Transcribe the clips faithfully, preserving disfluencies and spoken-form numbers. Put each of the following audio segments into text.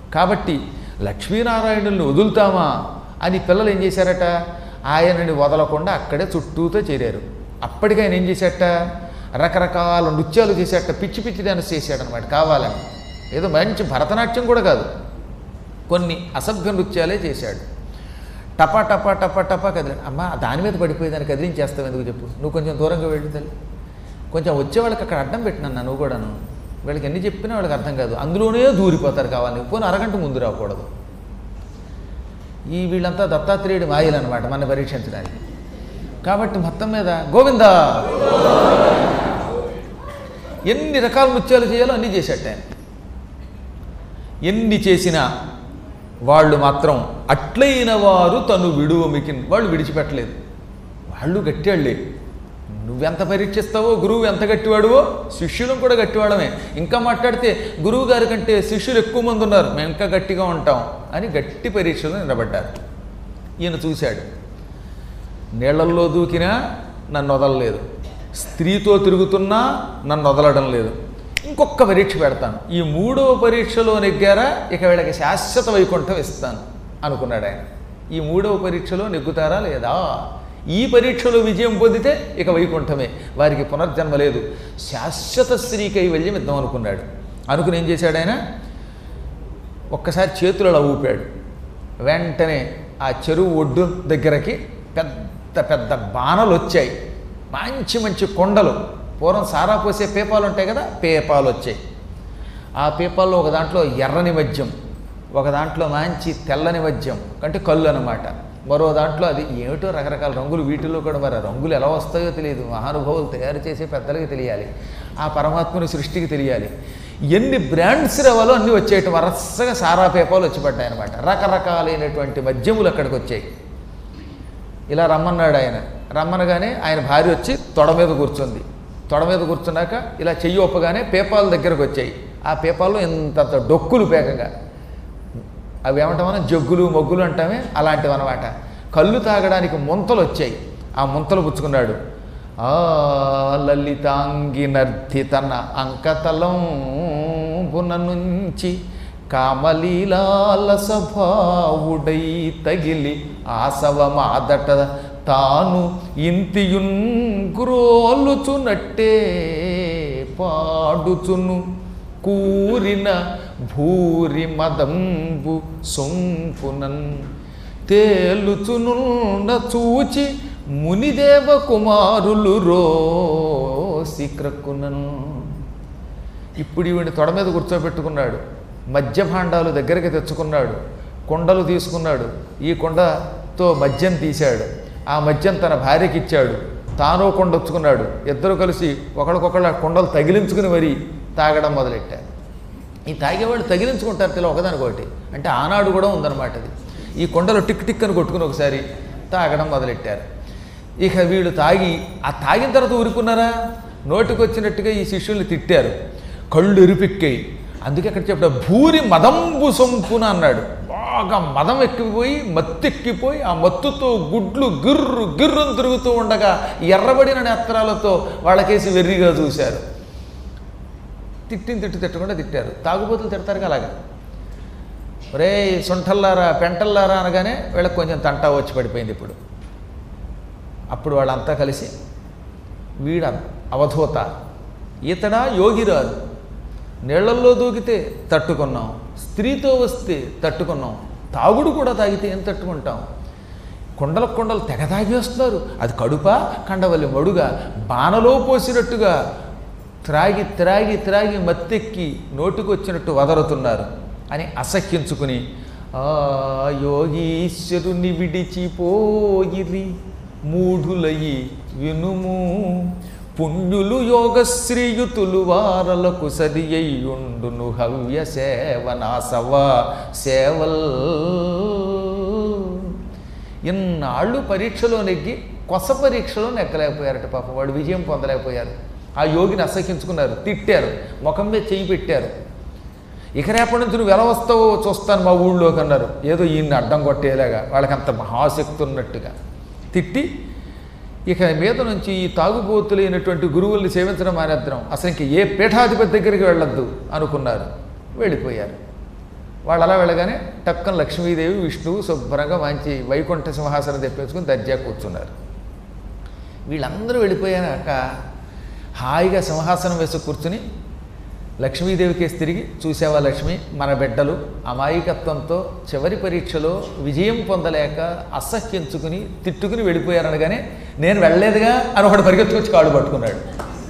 కాబట్టి లక్ష్మీనారాయణుల్ని వదులుతామా అని పిల్లలు ఏం చేశారట, ఆయనని వదలకుండా అక్కడే చుట్టూతో చేరారు. అప్పటికి ఆయన ఏం చేశాట, రకరకాల నృత్యాలు చేశాట, పిచ్చి పిచ్చి డాన్స్ చేశాడనమాట కావాలని. ఏదో మంచి భరతనాట్యం కూడా కాదు, కొన్ని అసభ్య నృత్యాలే చేశాడు. టపా టపా టపా టపా కదిలి, అమ్మ దాని మీద పడిపోయేదాన్ని కదిలించేస్తావు ఎందుకు చెప్పు, నువ్వు కొంచెం దూరంగా వెళ్ళి తల్లి, కొంచెం వచ్చేవాళ్ళకి అక్కడ అడ్డం పెట్టినన్నా నువ్వు కూడాను. వీళ్ళకి ఎన్ని చెప్పినా వాళ్ళకి అర్థం కాదు, అందులోనే దూరిపోతారు కావాలి, పోనీ అరగంట ముందు రాకూడదు. ఈ వీళ్ళంతా దత్తాత్రేయుడి మాయలు అనమాట మన పరీక్షించడానికి. కాబట్టి మొత్తం మీద గోవిందా ఎన్ని రకాల నృత్యాలు చేయాలో అన్నీ చేసేట ఆయన. ఎన్ని చేసినా వాళ్ళు మాత్రం అట్లయిన వారు తను విడువమికి, వాళ్ళు విడిచిపెట్టలేదు. వాళ్ళు గట్టివాళ్ళే. నువ్వెంత పరీక్షిస్తావో, గురువు ఎంత గట్టివాడువో, శిష్యులం కూడా గట్టివాడమే. ఇంకా మాట్లాడితే గురువు గారి కంటే శిష్యులు ఎక్కువ మంది ఉన్నారు, మేము ఇంకా గట్టిగా ఉంటాం అని గట్టి పరీక్షలు నిలబడ్డారు. ఈయన చూశాడు, నీళ్లల్లో దూకినా నన్ను వదలలేదు, స్త్రీతో తిరుగుతున్నా నన్ను వదలడం లేదు, ఇంకొక పరీక్ష పెడతాను, ఈ మూడో పరీక్షలో నెగ్గారా ఇక వీళ్ళకి శాశ్వత వైకుంఠం ఇస్తాను అనుకున్నాడు ఆయన. ఈ మూడవ పరీక్షలో నెగ్గుతారా లేదా, ఈ పరీక్షలో విజయం పొందితే ఇక వైకుంఠమే, వారికి పునర్జన్మ లేదు, శాశ్వత శ్రీ కైవల్యం ఇద్దాం అనుకున్నాడు. అనుకుని ఏం చేశాడు ఆయన, ఒక్కసారి చేతులు అలా ఊపాడు. వెంటనే ఆ చెరువు ఒడ్డు దగ్గరకి పెద్ద పెద్ద బాణలు వచ్చాయి, మంచి మంచి కొండలు. పూర్వం సారా పోసే పేపాలు ఉంటాయి కదా, పేపాలు వచ్చాయి. ఆ పేపాల్లో ఒక దాంట్లో ఎర్రని మద్యం, ఒక దాంట్లో మంచి తెల్లని మద్యం అంటే కళ్ళు అన్నమాట, మరో దాంట్లో అది ఏమిటో రకరకాల రంగులు. వీటిల్లో కూడా మరి రంగులు ఎలా వస్తాయో తెలియదు, మహానుభావులు తయారు చేసే పెద్దలకి తెలియాలి, ఆ పరమాత్మని సృష్టికి తెలియాలి. ఎన్ని బ్రాండ్స్ రావాలో అన్నీ వచ్చేయటం, వరుసగా సారా పేపాలు వచ్చి పడ్డాయి అనమాట. రకరకాలైనటువంటి మద్యములు అక్కడికి వచ్చాయి. ఇలా రమ్మన్నాడు ఆయన. రమ్మనగానే ఆయన భార్య వచ్చి తొడ మీద కూర్చుంది. తొడ మీద కూర్చున్నాక ఇలా చెయ్యి ఒప్పగానే పేపాల దగ్గరకు వచ్చాయి. ఆ పేపాల్లో ఇంతంత డొక్కులు పేకగా, అవి ఏమంటామన్నా జగ్గులు మొగ్గులు అంటామే, అలాంటివి అనమాట. కళ్ళు తాగడానికి ముంతలు వచ్చాయి. ఆ ముంతలు పుచ్చుకున్నాడు. ఆ లలితాంగి నర్ధి తన అంకతలం బున నుంచి కామలీలాల సభావుడై తగిలి ఆసవమాదట తాను ఇంతియున్ గ్రోలుచునట్టే పాడుచును కూరిన భూరి మదంబు సొంపునన్ తేలుచునున్న చూచి మునిదేవ కుమారులు రోసి క్రక్కునన్. ఇప్పుడు ఈవిని తొడ మీద కూర్చోబెట్టుకున్నాడు, మద్యభాండాలు దగ్గరికి తెచ్చుకున్నాడు, కొండలు తీసుకున్నాడు, ఈ కొండతో మద్యం తీశాడు, ఆ మద్యం తన భార్యకి ఇచ్చాడు, తాను కొండ వచ్చుకున్నాడు. ఇద్దరు కలిసి ఒకరికొకళ్ళ కొండలు తగిలించుకుని మరీ తాగడం మొదలెట్టారు. ఈ తాగేవాళ్ళు తగిలించుకుంటారు తెలు ఒకదానికొకటి, అంటే ఆనాడు కూడా ఉందన్నమాట అది. ఈ కొండలు టిక్ టిక్ అని కొట్టుకుని ఒకసారి తాగడం మొదలెట్టారు. ఇక వీళ్ళు తాగి ఆ తాగిన తర్వాత ఊరుకున్నారా, నోటికి వచ్చినట్టుగా ఈ శిష్యుల్ని తిట్టారు, కళ్ళు ఎరుపెక్కాయి. అందుకే అక్కడ చెప్పా భూరి మదంబు సొంపున అన్నాడు. బాగా మదం ఎక్కిపోయి మత్తెక్కిపోయి ఆ మత్తుతో గుడ్లు గిర్రు గిర్రును తిరుగుతూ ఉండగా ఎర్రబడిన నేత్రాలతో వాళ్ళకేసి వెర్రిగా చూశారు. తిట్టిని తిట్టు తిట్టకుండా తిట్టారు. తాగుబోతులు తిడతారుగా అలాగా, రే సొంటల్లారా పెంటల్లారా అనగానే వీళ్ళకి కొంచెం తంటా వచ్చి పడిపోయింది. ఇప్పుడు అప్పుడు వాళ్ళంతా కలిసి వీడ అవధూత, ఈతడా యోగిరాజు, నీళ్లల్లో దూకితే తట్టుకున్నాం, స్త్రీతో వస్తే తట్టుకున్నాం, తాగుడు కూడా తాగితే ఏం తట్టుకుంటాం, కొండలకు కొండలు తెగ తాగేస్తున్నారు, అది కడుప కండవల్లి మడుగా బాణలో పోసినట్టుగా త్రాగి త్రాగి త్రాగి మత్తెక్కి నోటికి వచ్చినట్టు వదరుతున్నారు అని అసహ్యించుకుని ఆ యోగీశ్వరుని విడిచిపోయిరి మూఢులయి వినుము పుణ్యులు యోగశ్రీయుతులు వారలకు సరి అయ్యుండును హవ్య సేవనాసవ సేవల్. ఇన్నాళ్ళు పరీక్షలో నెగ్గి కొస పరీక్షలో నెక్కలేకపోయారట పాపం, వాడు విజయం పొందలేకపోయారు. ఆ యోగిని అసహ్యించుకున్నారు, తిట్టారు, ముఖం మీద చెయ్యి పెట్టారు. ఇక రేపటి నుంచి నువ్వు ఎలా వస్తావో చూస్తాను మా ఊళ్ళోకి అన్నారు. ఏదో ఈయన్ని అడ్డం కొట్టేలాగా, వాళ్ళకంత మహాశక్తి ఉన్నట్టుగా తిట్టి ఇక మీద నుంచి ఈ తాగుబోతులైనటువంటి గురువుల్ని సేవించడం మానేద్దాం, అసలు ఇంక ఏ పీఠాధిపతి దగ్గరికి వెళ్ళొద్దు అనుకున్నారు. వెళ్ళిపోయారు. వాళ్ళు అలా వెళ్ళగానే టక్కన లక్ష్మీదేవి విష్ణువు శుభ్రంగా మంచి వైకుంఠ సింహాసనం తెప్పించుకుని దర్జా కూర్చున్నారు. వీళ్ళందరూ వెళ్ళిపోయాక హాయిగా సింహాసనం వేసి కూర్చుని లక్ష్మీదేవికేసి తిరిగి, చూసావా లక్ష్మి, మన బిడ్డలు అమాయకత్వంతో చివరి పరీక్షలో విజయం పొందలేక అసహ్యించుకుని తిట్టుకుని వెళ్ళిపోయారనగానే నేను వెళ్ళలేదుగా అని ఒకడు పరిగెత్తుకొచ్చి కాళ్ళు పట్టుకున్నాడు.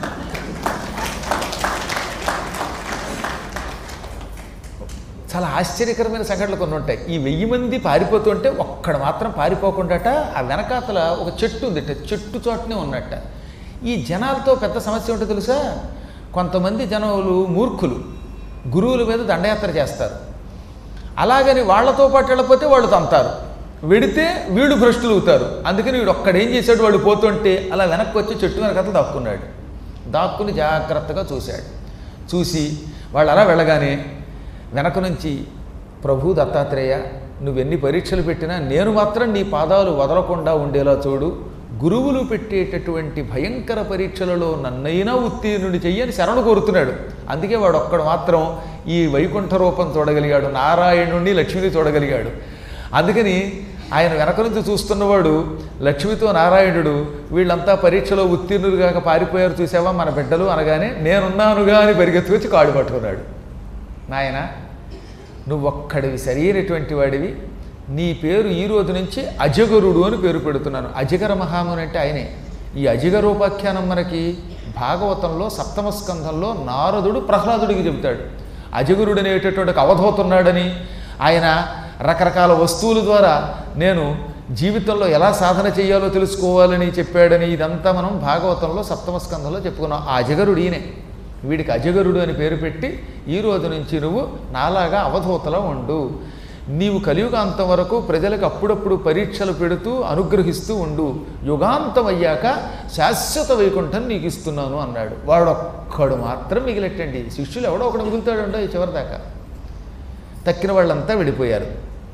చాలా ఆశ్చర్యకరమైన సంఘటనలు కొన్ని ఉంటాయి. ఈ వెయ్యి మంది పారిపోతుంటే ఒక్కడ మాత్రం పారిపోకుండాట ఆ వెనకాతల ఒక చెట్టు ఉందిట, చెట్టు చోటనే ఉన్నట్ట. ఈ జనాలతో పెద్ద సమస్య ఉంటే తెలుసా, కొంతమంది జనులు మూర్ఖులు గురువుల మీద దండయాత్ర చేస్తారు. అలాగని వాళ్లతో పాటు వెళ్ళిపోతే వాళ్ళు తంతారు, వెడితే వీడు భ్రష్టులు అవుతారు. అందుకని వీడు ఒక్కడేం చేశాడు, వాడు పోతుంటే అలా వెనక్కి వచ్చి చెట్టు వెనకాతలు దాక్కున్నాడు. దాక్కుని జాగ్రత్తగా చూశాడు. చూసి వాళ్ళు అలా వెళ్ళగానే వెనక నుంచి, ప్రభు దత్తాత్రేయ, నువ్వెన్ని పరీక్షలు పెట్టినా నేను మాత్రం నీ పాదాలు వదలకుండా ఉండేలా చూడు, గురువులు పెట్టేటటువంటి భయంకర పరీక్షలలో నన్నైనా ఉత్తీర్ణుడి చెయ్యని శరణు కోరుతున్నాడు. అందుకే వాడు ఒక్కడు మాత్రం ఈ వైకుంఠ రూపం చూడగలిగాడు, నారాయణుణ్ణి లక్ష్మిని చూడగలిగాడు. అందుకని ఆయన వెనక నుంచి చూస్తున్నవాడు లక్ష్మితో నారాయణుడు వీళ్ళంతా పరీక్షలో ఉత్తీర్ణులు కాక పారిపోయారు, చూసావా మన బిడ్డలు అనగానే నేనున్నానుగా అని పరిగెత్తుకొచ్చి కాడు పట్టుకున్నాడు. నాయన, నువ్వొక్కడివి సరైనటువంటి వాడివి, నీ పేరు ఈ రోజు నుంచి అజగరుడు అని పేరు పెడుతున్నాను. అజగర మహాముని అంటే ఆయనే. ఈ అజగరోపాఖ్యానం మనకి భాగవతంలో సప్తమ స్కంధంలో నారదుడు ప్రహ్లాదుడికి చెబుతాడు. అజగరుడు అనేటటువంటి ఒక అవధూతున్నాడని, ఆయన రకరకాల వస్తువుల ద్వారా నేను జీవితంలో ఎలా సాధన చేయాలో తెలుసుకోవాలని చెప్పాడని, ఇదంతా మనం భాగవతంలో సప్తమ స్కంధంలో చెప్పుకున్నాం. ఆ అజగరుడు ఈయనే. వీడికి అజగరుడు అని పేరు పెట్టి ఈ రోజు నుంచి నువ్వు నాలాగా అవధూతలా ఉండు, నీవు కలియుగాంతం వరకు ప్రజలకు అప్పుడప్పుడు పరీక్షలు పెడుతూ అనుగ్రహిస్తూ ఉండు, యుగాంతం అయ్యాక శాశ్వత వైకుంఠం నీకు ఇస్తున్నాను అన్నాడు. వాడొక్కడు మాత్రం మిగిలెట్టండి, శిష్యులు ఎవడో ఒకడు మిగులుతాడంటో ఈ చివరి దాకా. తక్కిన వాళ్ళంతా వెళ్ళిపోయారు.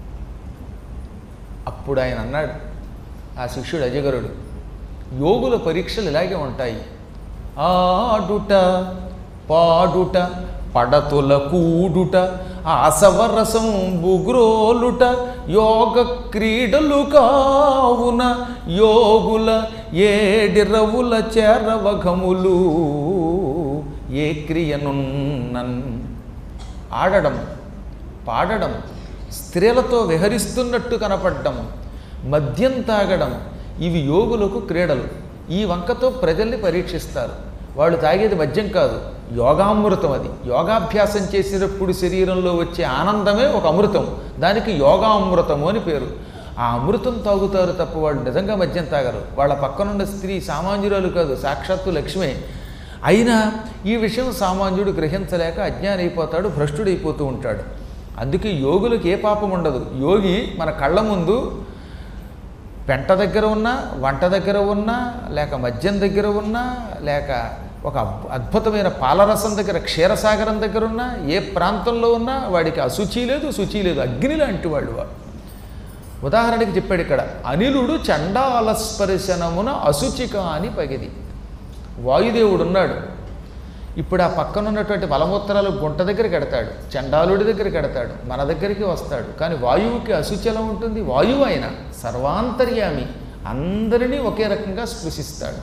అప్పుడు ఆయన అన్నాడు, ఆ శిష్యుడు అజగరుడు, యోగుల పరీక్షలు ఇలాగే ఉంటాయి. ఆడుట పాడుట పడతుల కూడుట ఆసవరసం బుగ్రోలుట యోగ క్రీడలు కావున యోగుల ఏడిరవుల చేరవఘములు ఏ క్రియనున్నన్. ఆడడం, పాడడం, స్త్రీలతో విహరిస్తున్నట్టు కనపడడం, మద్యం తాగడం, ఇవి యోగులకు క్రీడలు. ఈ వంకతో ప్రజల్ని పరీక్షిస్తారు. వాళ్ళు తాగేది మద్యం కాదు, యోగామృతం. అది యోగాభ్యాసం చేసినప్పుడు శరీరంలో వచ్చే ఆనందమే ఒక అమృతం, దానికి యోగామృతము అని పేరు. ఆ అమృతం తాగుతారు తప్ప వాళ్ళు నిజంగా మద్యం తాగరు. వాళ్ళ పక్కనున్న స్త్రీ సామాన్యురాలు కాదు, సాక్షాత్తు లక్ష్మే. అయినా ఈ విషయం సామాన్యుడు గ్రహించలేక అజ్ఞాని అయిపోతాడు, భ్రష్టుడైపోతూ ఉంటాడు. అందుకే యోగులకు ఏ పాపం ఉండదు. యోగి మన కళ్ళ ముందు పెంట దగ్గర ఉన్నా, వంట దగ్గర ఉన్నా, లేక మద్యం దగ్గర ఉన్నా, లేక ఒక అద్భుతమైన పాలరసం దగ్గర, క్షీరసాగరం దగ్గర ఉన్నా, ఏ ప్రాంతంలో ఉన్నా వాడికి అశుచి లేదు, శుచి లేదు, అగ్ని లాంటి వాళ్ళు. ఉదాహరణకి చెప్పాడు ఇక్కడ, అనిలుడు చండాల స్పర్శనమున అశుచిక అని పగిది. వాయుదేవుడు ఉన్నాడు. ఇప్పుడు ఆ పక్కన ఉన్నటువంటి మలమూత్రాలు గుంట దగ్గరికి ఎడతాడు, చండాలుడి దగ్గరికి ఎడతాడు, మన దగ్గరికి వస్తాడు. కానీ వాయువుకి అశుచి ఎలా ఉంటుంది? వాయువు ఆయన సర్వాంతర్యామి, అందరినీ ఒకే రకంగా స్పృశిస్తాడు.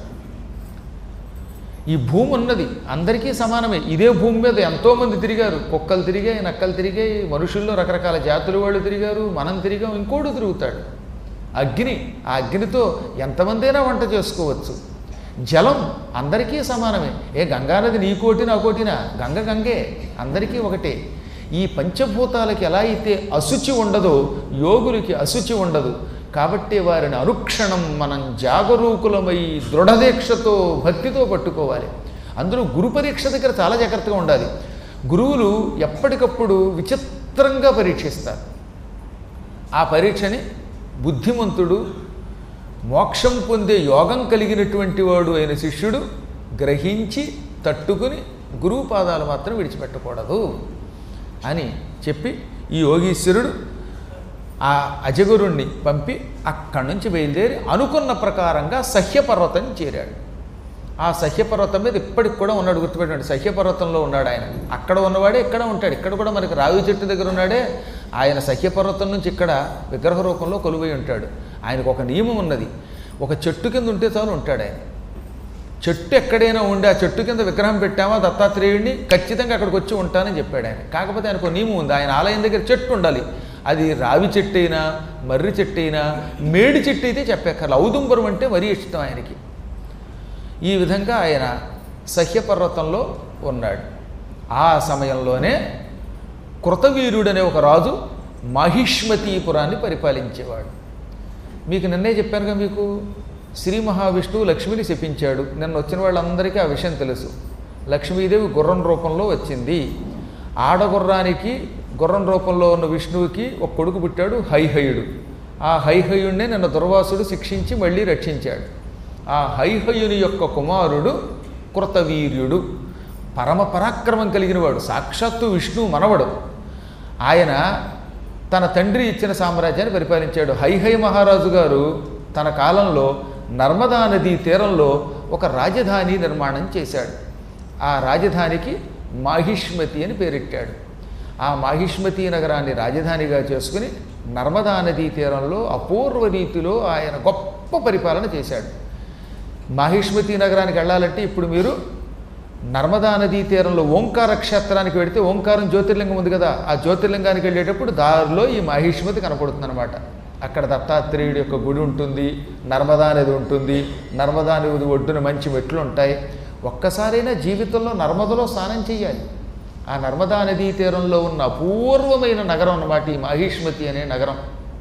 ఈ భూమి ఉన్నది అందరికీ సమానమే. ఇదే భూమి మీద ఎంతోమంది తిరిగారు, కుక్కలు తిరిగాయి, నక్కలు తిరిగాయి, మనుషుల్లో రకరకాల జాతుల వాళ్ళు తిరిగారు, మనం తిరిగాం, ఇంకోడు తిరుగుతాడు. అగ్ని, ఆ అగ్నితో ఎంతమందైనా వంట చేసుకోవచ్చు. జలం అందరికీ సమానమే. ఏ గంగానది నీ కోటి నా కోటినా, గంగ గంగే, అందరికీ ఒకటే. ఈ పంచభూతాలకి ఎలా అయితే అశుచి ఉండదో యోగులకి అశుచి ఉండదు. కాబట్టి వారిని అనుక్షణం మనం జాగరూకులమై దృఢదీక్షతో భక్తితో పట్టుకోవాలి. అందులో గురు పరీక్ష దగ్గర చాలా జాగ్రత్తగా ఉండాలి. గురువులు ఎప్పటికప్పుడు విచిత్రంగా పరీక్షిస్తారు. ఆ పరీక్షని బుద్ధిమంతుడు, మోక్షం పొందే యోగం కలిగినటువంటి వాడు అయిన శిష్యుడు గ్రహించి తట్టుకుని గురువు పాదాలు మాత్రం విడిచిపెట్టకూడదు అని చెప్పి ఈ యోగీశ్వరుడు ఆ అజగురుణ్ణి పంపి అక్కడి నుంచి బయలుదేరి అనుకున్న ప్రకారంగా సహ్యపర్వతం చేరాడు. ఆ సహ్యపర్వతం మీద ఇప్పటికి కూడా ఉన్నాడు, గుర్తుపెట్టండి. సహ్యపర్వతంలో ఉన్నాడు ఆయన. అక్కడ ఉన్నవాడే ఇక్కడ ఉంటాడు. ఇక్కడ కూడా మనకి రావి చెట్టు దగ్గర ఉన్నాడే ఆయన. సహ్యపర్వతం నుంచి ఇక్కడ విగ్రహ రూపంలో కొలువై ఉంటాడు. ఆయనకు ఒక నియమం ఉన్నది, ఒక చెట్టు కింద ఉంటే చాలు ఉంటాడు ఆయన. చెట్టు ఎక్కడైనా ఉండి ఆ చెట్టు కింద విగ్రహం పెట్టామా దత్తాత్రేయుడిని, ఖచ్చితంగా అక్కడికి వచ్చి ఉంటానని చెప్పాడు ఆయన. కాకపోతే ఆయనకు ఒక నియమం ఉంది, ఆయన ఆలయం దగ్గర చెట్టు ఉండాలి. అది రావి చెట్టు అయినా మర్రి చెట్టు అయినా మేడి చెట్టు అయితే చెప్పక్కర్ల. ఔదుంబరం అంటే మరీ ఇష్టం ఆయనకి. ఈ విధంగా ఆయన సహ్యపర్వతంలో ఉన్నాడు. ఆ సమయంలోనే కృతవీర్యుడనే ఒక రాజు మాహిష్మతీపురాన్ని పరిపాలించేవాడు. మీకు నిన్నే చెప్పానుగా, మీకు శ్రీ మహావిష్ణువు లక్ష్మిని శపించాడు. నిన్న వచ్చిన వాళ్ళందరికీ ఆ విషయం తెలుసు. లక్ష్మీదేవి గుర్రం రూపంలో వచ్చింది. ఆడగుర్రానికి గుర్రం రూపంలో ఉన్న విష్ణువుకి ఒక కొడుకు పుట్టాడు, హైహయుడు. ఆ హైహయుడినే నిన్న దుర్వాసుడు శిక్షించి మళ్ళీ రక్షించాడు. ఆ హైహయుని యొక్క కుమారుడు కృతవీర్యుడు, పరమ పరాక్రమం కలిగినవాడు, సాక్షాత్తు విష్ణువు మనవడు. ఆయన తన తండ్రి ఇచ్చిన సామ్రాజ్యాన్ని పరిపాలించాడు. హైహయ మహారాజు గారు తన కాలంలో నర్మదా నదీ తీరంలో ఒక రాజధాని నిర్మాణం చేశాడు. ఆ రాజధానికి మాహిష్మతి అని పేరెట్టాడు. ఆ మాహిష్మతి నగరాన్ని రాజధానిగా చేసుకుని నర్మదా నదీ తీరంలో అపూర్వ రీతిలో ఆయన గొప్ప పరిపాలన చేశాడు. మాహిష్మతి నగరానికి వెళ్ళాలంటే ఇప్పుడు మీరు నర్మదా నదీ తీరంలో ఓంకార క్షేత్రానికి వెళితే ఓంకారం జ్యోతిర్లింగం ఉంది కదా, ఆ జ్యోతిర్లింగానికి వెళ్ళేటప్పుడు దారిలో ఈ మాహిష్మతి కనపడుతుంది అనమాట. అక్కడ దత్తాత్రేయుడి యొక్క గుడి ఉంటుంది, నర్మదా నది ఉంటుంది. నర్మదా నది ఒడ్డున మంచి మెట్లు ఉంటాయి. ఒక్కసారైనా జీవితంలో నర్మదలో స్నానం చేయాలి. ఆ నర్మదా నదీ తీరంలో ఉన్న అపూర్వమైన నగరం అన్నమాట ఈ మాహిష్మతి అనే నగరం.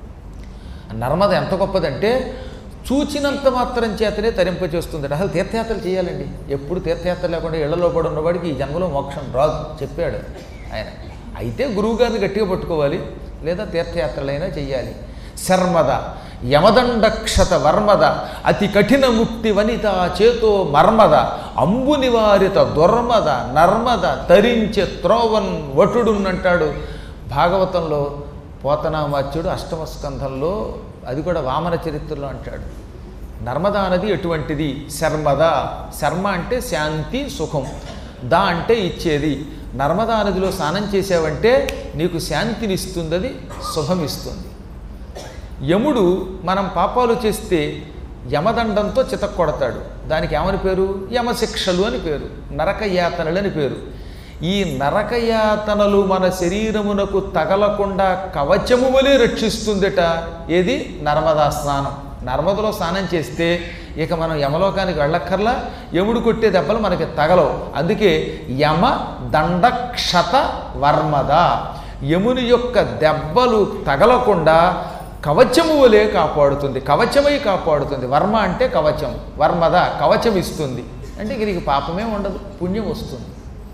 నర్మద ఎంత గొప్పదంటే చూచినంత మాత్రం చేతనే తరింపచేస్తుంది. అసలు తీర్థయాత్రలు చేయాలండి. ఎప్పుడు తీర్థయాత్ర లేకుండా ఇళ్లలో పడి ఉన్నవాడికి ఈ జన్మలో మోక్షం రాదు చెప్పాడు ఆయన. అయితే గురువుగారిని గట్టిగా పట్టుకోవాలి, లేదా తీర్థయాత్రలైనా చెయ్యాలి. శర్మద యమదండక్షత వర్మద అతి కఠిన ముక్తి వనిత చేతో మర్మద అంబు నివారిత దుర్మద నర్మద తరించే త్రోవన్ వటుడున్నంటాడు భాగవతంలో. పోతనామాచ్యుడు అష్టమ స్కంధంలో, అది కూడా వామన చరిత్రలో అంటాడు. నర్మదా నది ఎటువంటిది? శర్మద. శర్మ అంటే శాంతి సుఖం, దా అంటే ఇచ్చేది. నర్మదా నదిలో స్నానం చేసావంటే నీకు శాంతిని ఇస్తుంది, అది శుభమిస్తుంది. యముడు మనం పాపాలు చేస్తే యమదండంతో చితక్కొడతాడు. దానికి ఏమని పేరు? యమశిక్షలు అని పేరు, నరకయాతనలు అని పేరు. ఈ నరకయాతనలు మన శరీరమునకు తగలకుండా కవచము వలె రక్షిస్తుందట. ఏది? నర్మదా స్నానం. నర్మదలో స్నానం చేస్తే ఇక మనం యమలోకానికి వెళ్ళక్కర్లా, యముడు కొట్టే దెబ్బలు మనకి తగలవు. అందుకే యమ దండక్షత వర్మద, యముని యొక్క దెబ్బలు తగలకుండా కవచము వలె కాపాడుతుంది, కవచమై కాపాడుతుంది. వర్మ అంటే కవచం, వర్మద కవచం ఇస్తుంది. అంటే నీకు పాపమే ఉండదు, పుణ్యం వస్తుంది.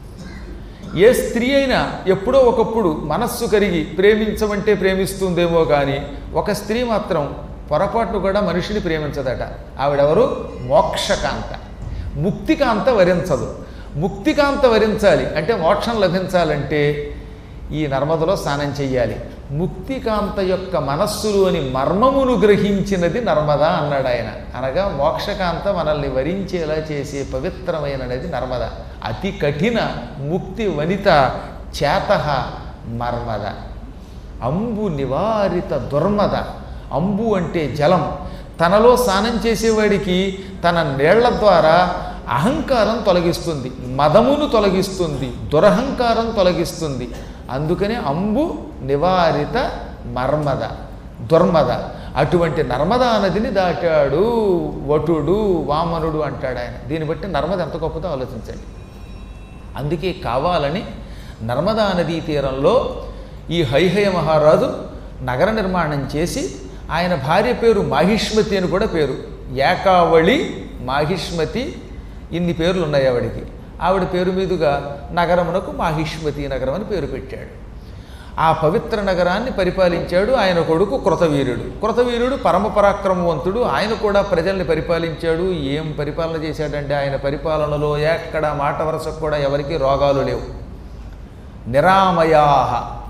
ఏ స్త్రీ అయినా ఎప్పుడో ఒకప్పుడు మనస్సు కరిగి ప్రేమించమంటే ప్రేమిస్తుందేమో కానీ ఒక స్త్రీ మాత్రం పొరపాటు కూడా మనిషిని ప్రేమించదట. ఆవిడెవరు? మోక్షకాంత. ముక్తికాంత వరించదు. ముక్తికాంత వరించాలి అంటే మోక్షం లభించాలంటే ఈ నర్మదలో స్నానం చెయ్యాలి. ముక్తికాంత యొక్క మనస్సులోని మర్మమును గ్రహించినది నర్మదా అన్నాడు ఆయన. అనగా మోక్షకాంత మనల్ని వరించేలా చేసే పవిత్రమైనది నర్మద. అతి కఠిన ముక్తి వనిత చేత మర్మద. అంబు నివారిత దుర్మద. అంబు అంటే జలం. తనలో స్నానం చేసేవాడికి తన నీళ్ల ద్వారా అహంకారం తొలగిస్తుంది, మదమును తొలగిస్తుంది, దురహంకారం తొలగిస్తుంది. అందుకనే అంబు నివారిత మర్మద దుర్మద. అటువంటి నర్మదా నదిని దాటాడు వటుడు, వామనుడు అంటాడు ఆయన. దీన్ని బట్టి నర్మద ఎంత గొప్పదో ఆలోచించండి. అందుకే కావాలని నర్మదా నదీ తీరంలో ఈ హైహయ మహారాజు నగర నిర్మాణం చేసి, ఆయన భార్య పేరు మాహిష్మతి అని కూడా పేరు. ఏకావళి, మాహిష్మతి, ఇన్ని పేర్లు ఉన్నాయి ఆవిడికి. ఆవిడ పేరు మీదుగా నగరమునకు మాహిష్మతి నగరం అని పేరు పెట్టాడు. ఆ పవిత్ర నగరాన్ని పరిపాలించాడు ఆయన కొడుకు కృతవీర్యుడు. కృతవీర్యుడు పరమ పరాక్రమవంతుడు. ఆయన కూడా ప్రజల్ని పరిపాలించాడు. ఏం పరిపాలన చేశాడంటే ఆయన పరిపాలనలో ఎక్కడ మాట వరసకు కూడా ఎవరికి రోగాలు లేవు. నిరామయాహ,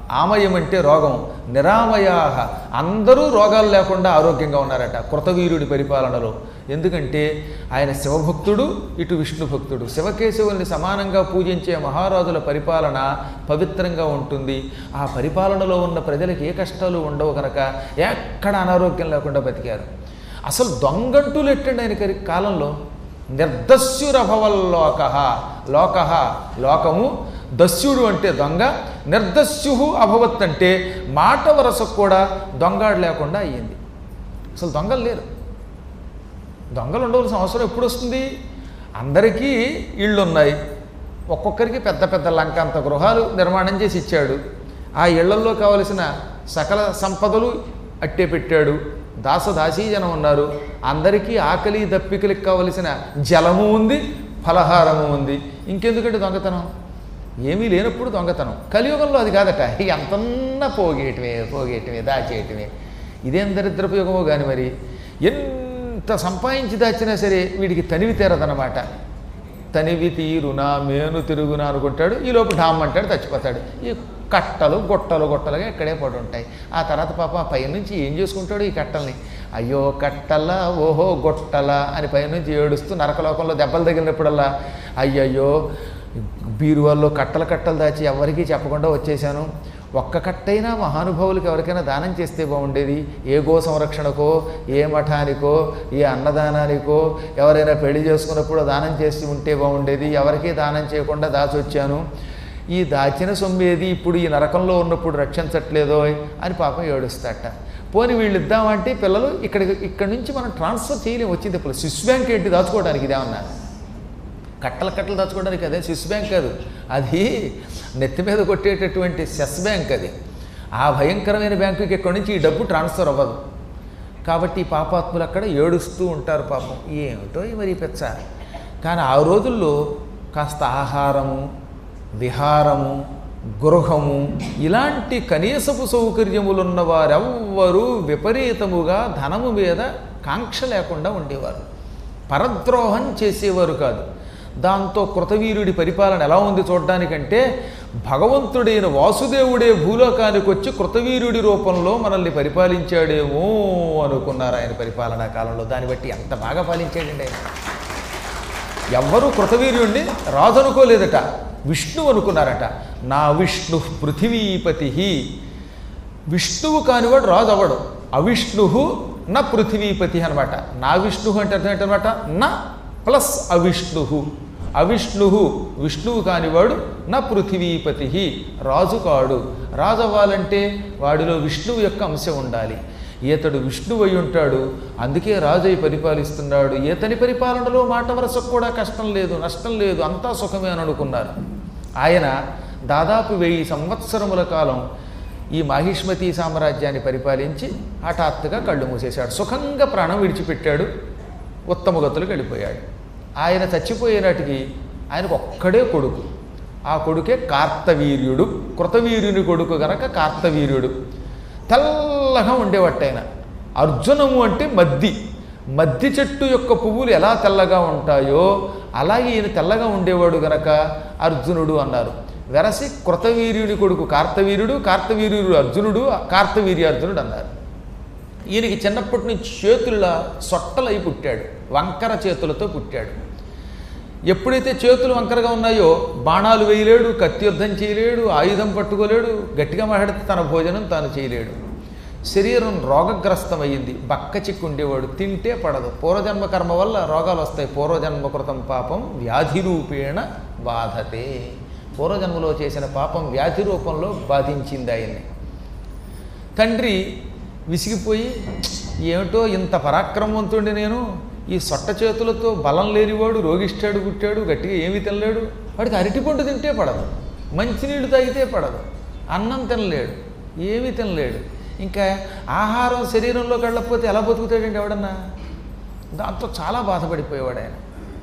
ఆమయం అంటే రోగం, నిరామయాహ అందరూ రోగాలు లేకుండా ఆరోగ్యంగా ఉన్నారట కృతవీరుడి పరిపాలనలో. ఎందుకంటే ఆయన శివభక్తుడు, ఇటు విష్ణు భక్తుడు. శివకేశవుల్ని సమానంగా పూజించే మహారాజుల పరిపాలన పవిత్రంగా ఉంటుంది. ఆ పరిపాలనలో ఉన్న ప్రజలకు ఏ కష్టాలు ఉండవు కనుక ఎక్కడ అనారోగ్యం లేకుండా బతికారు. అసలు దొంగంటూలు ఎట్టండి ఆయన కాలంలో. నిర్దస్యురభవల్లోక, లోక లోకము, దస్యుడు అంటే దొంగ, నిర్దస్యు అభవత్ అంటే మాట వరసకు కూడా దొంగాడు లేకుండా అయ్యింది. అసలు దొంగలు లేరు. దొంగలు ఉండవలసిన అవసరం ఎప్పుడు వస్తుంది? అందరికీ ఇళ్ళు ఉన్నాయి, ఒక్కొక్కరికి పెద్ద పెద్ద లంకంత గృహాలు నిర్మాణం చేసి ఇచ్చాడు. ఆ ఇళ్లల్లో కావలసిన సకల సంపదలు అట్టే పెట్టాడు. దాసదాసీజనం ఉన్నారు. అందరికీ ఆకలి దప్పికలకు కావలసిన జలము ఉంది, ఫలహారము ఉంది. ఇంకెందుకంటే దొంగతనం? ఏమీ లేనప్పుడు దొంగతనం. కలియుగంలో అది కాదట. ఎంతన్నా పోగేయటమే పోగేయటమే దాచేయటమే. ఇదేం దరిద్రపయోగమో కానీ మరి ఎంత సంపాదించి దాచినా సరే వీడికి తనివి తీరదనమాట. తనివి తీరునా మేను తిరుగునా అనుకుంటాడు, ఈలోపు ఢామ్ అంటాడు, చచ్చిపోతాడు. ఈ కట్టలు గొట్టలు గొట్టలుగా ఇక్కడే పడి ఉంటాయి. ఆ తర్వాత పాప పైనుంచి ఏం చేసుకుంటాడు ఈ కట్టల్ని? అయ్యో కట్టల ఓహో గొట్టల అని పైనుంచి ఏడుస్తూ నరకలోకంలో దెబ్బలు తగిలినప్పుడల్లా అయ్యయ్యో బీరువాల్లో కట్టల కట్టలు దాచి ఎవరికీ చెప్పకుండా వచ్చేసాను. ఒక్క కట్టైనా మహానుభావులకు ఎవరికైనా దానం చేస్తే బాగుండేది. ఏ గో సంరక్షణకో, ఏ మఠానికో, ఏ అన్నదానానికో, ఎవరైనా పెళ్లి చేసుకున్నప్పుడు దానం చేసి ఉంటే బాగుండేది. ఎవరికీ దానం చేయకుండా దాచొచ్చాను. ఈ దాచిన సొమ్మేది ఇప్పుడు ఈ నరకంలో ఉన్నప్పుడు రక్షించట్లేదో అని పాపం ఏడుస్తాట. పోని వీళ్ళు ఇద్దామంటే పిల్లలు ఇక్కడికి ఇక్కడి నుంచి మనం ట్రాన్స్ఫర్ చేయలేము. వచ్చింది ఇప్పుడు స్విస్ బ్యాంక్ ఏంటి దాచుకోవడానికి? ఇదేమన్నా కట్టల కట్టలు దాచుకోవడానికి? అదే స్విస్ బ్యాంక్ కాదు, అది నెత్తి మీద కొట్టేటటువంటి సెస్ బ్యాంక్. అది ఆ భయంకరమైన బ్యాంకుకి ఇక్కడి నుంచి ఈ డబ్బు ట్రాన్స్ఫర్ అవ్వదు. కాబట్టి ఈ పాపాత్ములు అక్కడ ఏడుస్తూ ఉంటారు పాపం. ఏమిటో మరి పెచ్చ. కానీ ఆ రోజుల్లో కాస్త ఆహారము, విహారము, గృహము ఇలాంటి కనీసపు సౌకర్యములు ఉన్న వారెవ్వరూ విపరీతముగా ధనము మీద కాంక్ష లేకుండా ఉండేవారు. పరద్రోహం చేసేవారు కాదు. దాంతో కృతవీరుడి పరిపాలన ఎలా ఉంది చూడడానికంటే, భగవంతుడైన వాసుదేవుడే భూలోకానికి వచ్చి కృతవీరుడి రూపంలో మనల్ని పరిపాలించాడేమో అనుకున్నారు ఆయన పరిపాలనా కాలంలో. దాన్ని బట్టి ఎంత బాగా పాలించాడండి ఆయన. ఎవ్వరూ కృతవీర్యుడిని రాజు అనుకోలేదట, విష్ణు అనుకున్నారట. నా విష్ణు పృథివీపతి. విష్ణువు కానివాడు రాజు అవ్వడు. అవిష్ణు నా పృథివీపతి అనమాట. నా విష్ణు అంటే అర్థం ఏంటనమాట? నా ప్లస్ అవిష్ణు. అవిష్ణు విష్ణువు కానివాడు నా పృథివీపతి, రాజు కాడు. రాజు అవ్వాలంటే వాడిలో విష్ణువు యొక్క అంశం ఉండాలి. ఈతడు విష్ణువు అయి ఉంటాడు, అందుకే రాజు అయి పరిపాలిస్తున్నాడు. ఈతని పరిపాలనలో మాట వరసకు కూడా కష్టం లేదు, నష్టం లేదు, అంతా సుఖమే అని అనుకున్నారు. ఆయన దాదాపు వెయ్యి సంవత్సరముల కాలం ఈ మాహిష్మతి సామ్రాజ్యాన్ని పరిపాలించి హఠాత్తుగా కళ్ళు మూసేశాడు. సుఖంగా ప్రాణం విడిచిపెట్టాడు, ఉత్తమ గతులకు వెళ్ళిపోయాడు. ఆయన చచ్చిపోయే నాటికి ఆయనకు ఒక్కడే కొడుకు. ఆ కొడుకే కార్తవీర్యుడు. కృతవీర్యుని కొడుకు గనక కార్తవీర్యుడు. తెల్లగా ఉండేవాట ఆయన. అర్జునము అంటే మద్ది. మద్ది చెట్టు యొక్క పువ్వులు ఎలా తెల్లగా ఉంటాయో అలాగే ఈయన తెల్లగా ఉండేవాడు గనక అర్జునుడు అన్నారు. వెరసి కృతవీర్యుని కొడుకు కార్తవీర్యుడు, కార్తవీర్యుడు అర్జునుడు, కార్తవీర్యార్జునుడు అన్నారు. ఈయనకి చిన్నప్పటి నుంచి చేతుల సొట్టలై పుట్టాడు, వంకర చేతులతో పుట్టాడు. ఎప్పుడైతే చేతులు వంకరగా ఉన్నాయో బాణాలు వేయలేడు, కత్తి యుద్ధం చేయలేడు, ఆయుధం పట్టుకోలేడు, గట్టిగా మాట్లాడితే తన భోజనం తాను చేయలేడు. శరీరం రోగగ్రస్తమైంది, బక్క చిక్కు ఉండేవాడు, తింటే పడదు. పూర్వజన్మ కర్మ వల్ల రోగాలు వస్తాయి. పూర్వజన్మ కృతం పాపం వ్యాధి రూపేణ బాధతే. పూర్వజన్మలో చేసిన పాపం వ్యాధి రూపంలో బాధించింది ఆయన్ని. తండ్రి విసిగిపోయి, ఏమిటో ఇంత పరాక్రమవంతుడి నేను, ఈ సొట్ట చేతులతో బలం లేనివాడు, రోగిష్టాడు పుట్టాడు, గట్టిగా ఏమీ తినలేడు, వాడికి అరటిపండు తింటే పడదు, మంచినీళ్ళు తాగితే పడదు, అన్నం తినలేడు, ఏమీ తినలేడు, ఇంకా ఆహారం శరీరంలోకి వెళ్ళకపోతే ఎలా బతుకుతాడండి ఎవడన్నా? దాంతో చాలా బాధపడిపోయేవాడు ఆయన.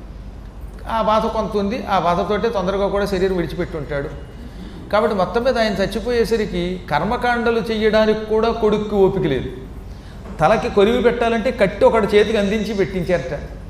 ఆ బాధ కొంత ఉంది, ఆ బాధతోటే తొందరగా కూడా శరీరం విడిచిపెట్టి ఉంటాడు. కాబట్టి మొత్తం మీద ఆయన చచ్చిపోయేసరికి కర్మకాండలు చెయ్యడానికి కూడా కొడుక్కి ఓపిక లేదు. తలకి కొరివి పెట్టాలంటే కట్టి ఒకటి చేతికి అందించి పెట్టించారట.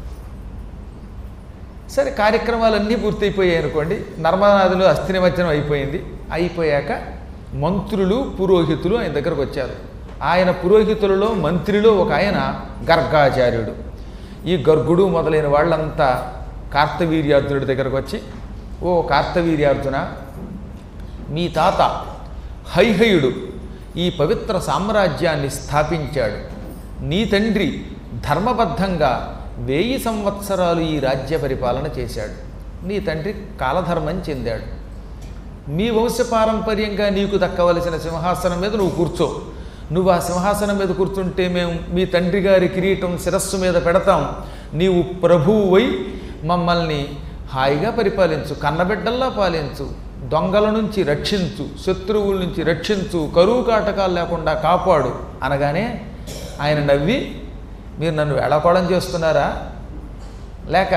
సరే, కార్యక్రమాలన్నీ పూర్తయిపోయాయి అనుకోండి. నర్మదా నదిలో అస్థి నిమజ్జనం అయిపోయింది. అయిపోయాక మంత్రులు పురోహితులు ఆయన దగ్గరకు వచ్చారు. ఆయన పురోహితులలో మంత్రిలో ఒక ఆయన గర్గాచార్యుడు. ఈ గర్గుడు మొదలైన వాళ్ళంతా కార్తవీర్యార్జునుడి దగ్గరకు వచ్చి, ఓ కార్తవీర్యార్జున, మీ తాత హైహయుడు ఈ పవిత్ర సామ్రాజ్యాన్ని స్థాపించాడు. నీ తండ్రి ధర్మబద్ధంగా వెయ్యి సంవత్సరాలు ఈ రాజ్య పరిపాలన చేశాడు. నీ తండ్రి కాలధర్మం చెందాడు. మీ వంశపారంపర్యంగా నీకు దక్కవలసిన సింహాసనం మీద నువ్వు కూర్చో. నువ్వు ఆ సింహాసనం మీద కూర్చుంటే మేము మీ తండ్రి గారి కిరీటం శిరస్సు మీద పెడతాం. నీవు ప్రభువువై మమ్మల్ని హాయిగా పరిపాలించు, కన్నబిడ్డల్లా పాలించు, దొంగల నుంచి రక్షించు, శత్రువుల నుంచి రక్షించు, కరువు కాటకాలు లేకుండా కాపాడు అనగానే ఆయన నవ్వి, మీరు నన్ను వేళాకోళం చేస్తున్నారా, లేక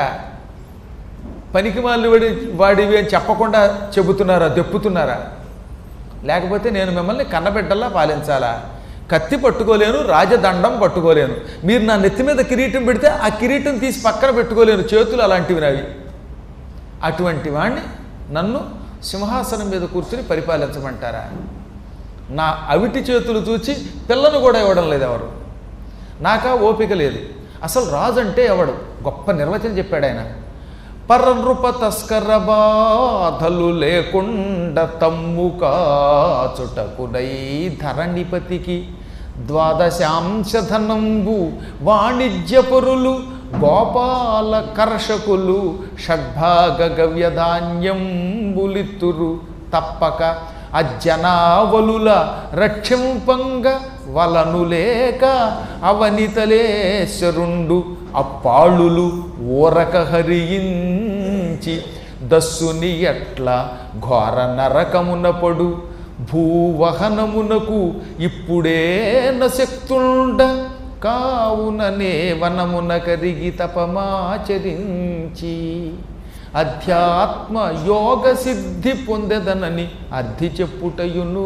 పనికి మాలి వాడి వాడివి అని చెప్పకుండా చెబుతున్నారా, దెప్పుతున్నారా, లేకపోతే నేను మిమ్మల్ని కన్నబిడ్డల్లా పాలించాలా? కత్తి పట్టుకోలేను, రాజదండం పట్టుకోలేను. మీరు నా నెత్తి మీద కిరీటం పెడితే ఆ కిరీటం తీసి పక్కన పెట్టుకోలేను, చేతులు అలాంటివి నావి. అటువంటి వాణ్ణి నన్ను సింహాసనం మీద కూర్చుని పరిపాలించమంటారా? నా అవిటి చేతులు చూచి పిల్లను కూడా ఇవ్వడం లేదు ఎవరు. నాకా ఓపిక లేదు. అసలు రాజు అంటే ఎవడు? గొప్ప నిర్వచనం చెప్పాడు ఆయన. పరనృప తస్కర బాధలు లేకుండా తమ్ము కాచుటకునై ధరణిపతికి ద్వాదశాంశధనంబు వాణిజ్యపరులు గోపాల కర్షకులు షడ్భాగ గవ్యధాన్యంబులిత్తురు తప్పక అజ్జనావలుల రక్షింపంగ వలను లేక అవనితలేశ్వరుండు అప్పాళులు ఊరక హరించి దస్సుని ఎట్ల ఘోర నరకమున పడు భూవహనమునకు ఇప్పుడే నశక్తుండ కావుననే వనమున కరిగి తపమాచరించి అధ్యాత్మ యోగ సిద్ధి పొందెదనని అర్థి చెప్పుటయును.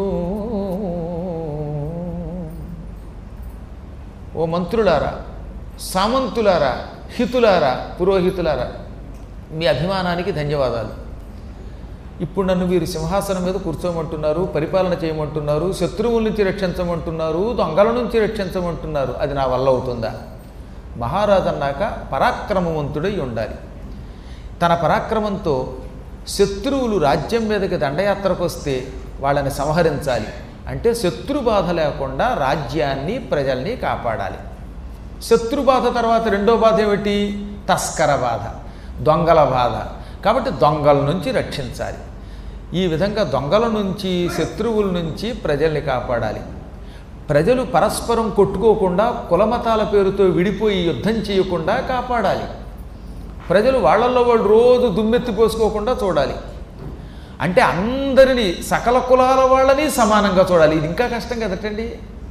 ఓ మంత్రులారా, సామంతులారా, హితులారా, పురోహితులారా, మీ అభిమానానికి ధన్యవాదాలు. ఇప్పుడు నన్ను మీరు సింహాసనం మీద కూర్చోమంటున్నారు, పరిపాలన చేయమంటున్నారు, శత్రువుల నుంచి రక్షించమంటున్నారు, దొంగల నుంచి రక్షించమంటున్నారు. అది నా వల్ల అవుతుందా? మహారాజు అన్నాక పరాక్రమవంతుడై ఉండాలి. తన పరాక్రమంతో శత్రువులు రాజ్యం మీదకి దండయాత్రకు వస్తే వాళ్ళని సంహరించాలి. అంటే శత్రు బాధ లేకుండా రాజ్యాన్ని ప్రజల్ని కాపాడాలి. శత్రు బాధ తర్వాత రెండో బాధ ఏమిటి? తస్కర బాధ, దొంగల బాధ. కాబట్టి దొంగల నుంచి రక్షించాలి. ఈ విధంగా దొంగల నుంచి, శత్రువుల నుంచి ప్రజల్ని కాపాడాలి. ప్రజలు పరస్పరం కొట్టుకోకుండా, కులమతాల పేరుతో విడిపోయి యుద్ధం చేయకుండా కాపాడాలి. ప్రజలు వాళ్ళల్లో వాళ్ళు రోజు దుమ్మెత్తి పోసుకోకుండా చూడాలి. అంటే అందరినీ, సకల కులాల వాళ్ళని సమానంగా చూడాలి. ఇది ఇంకా కష్టం కదటండి.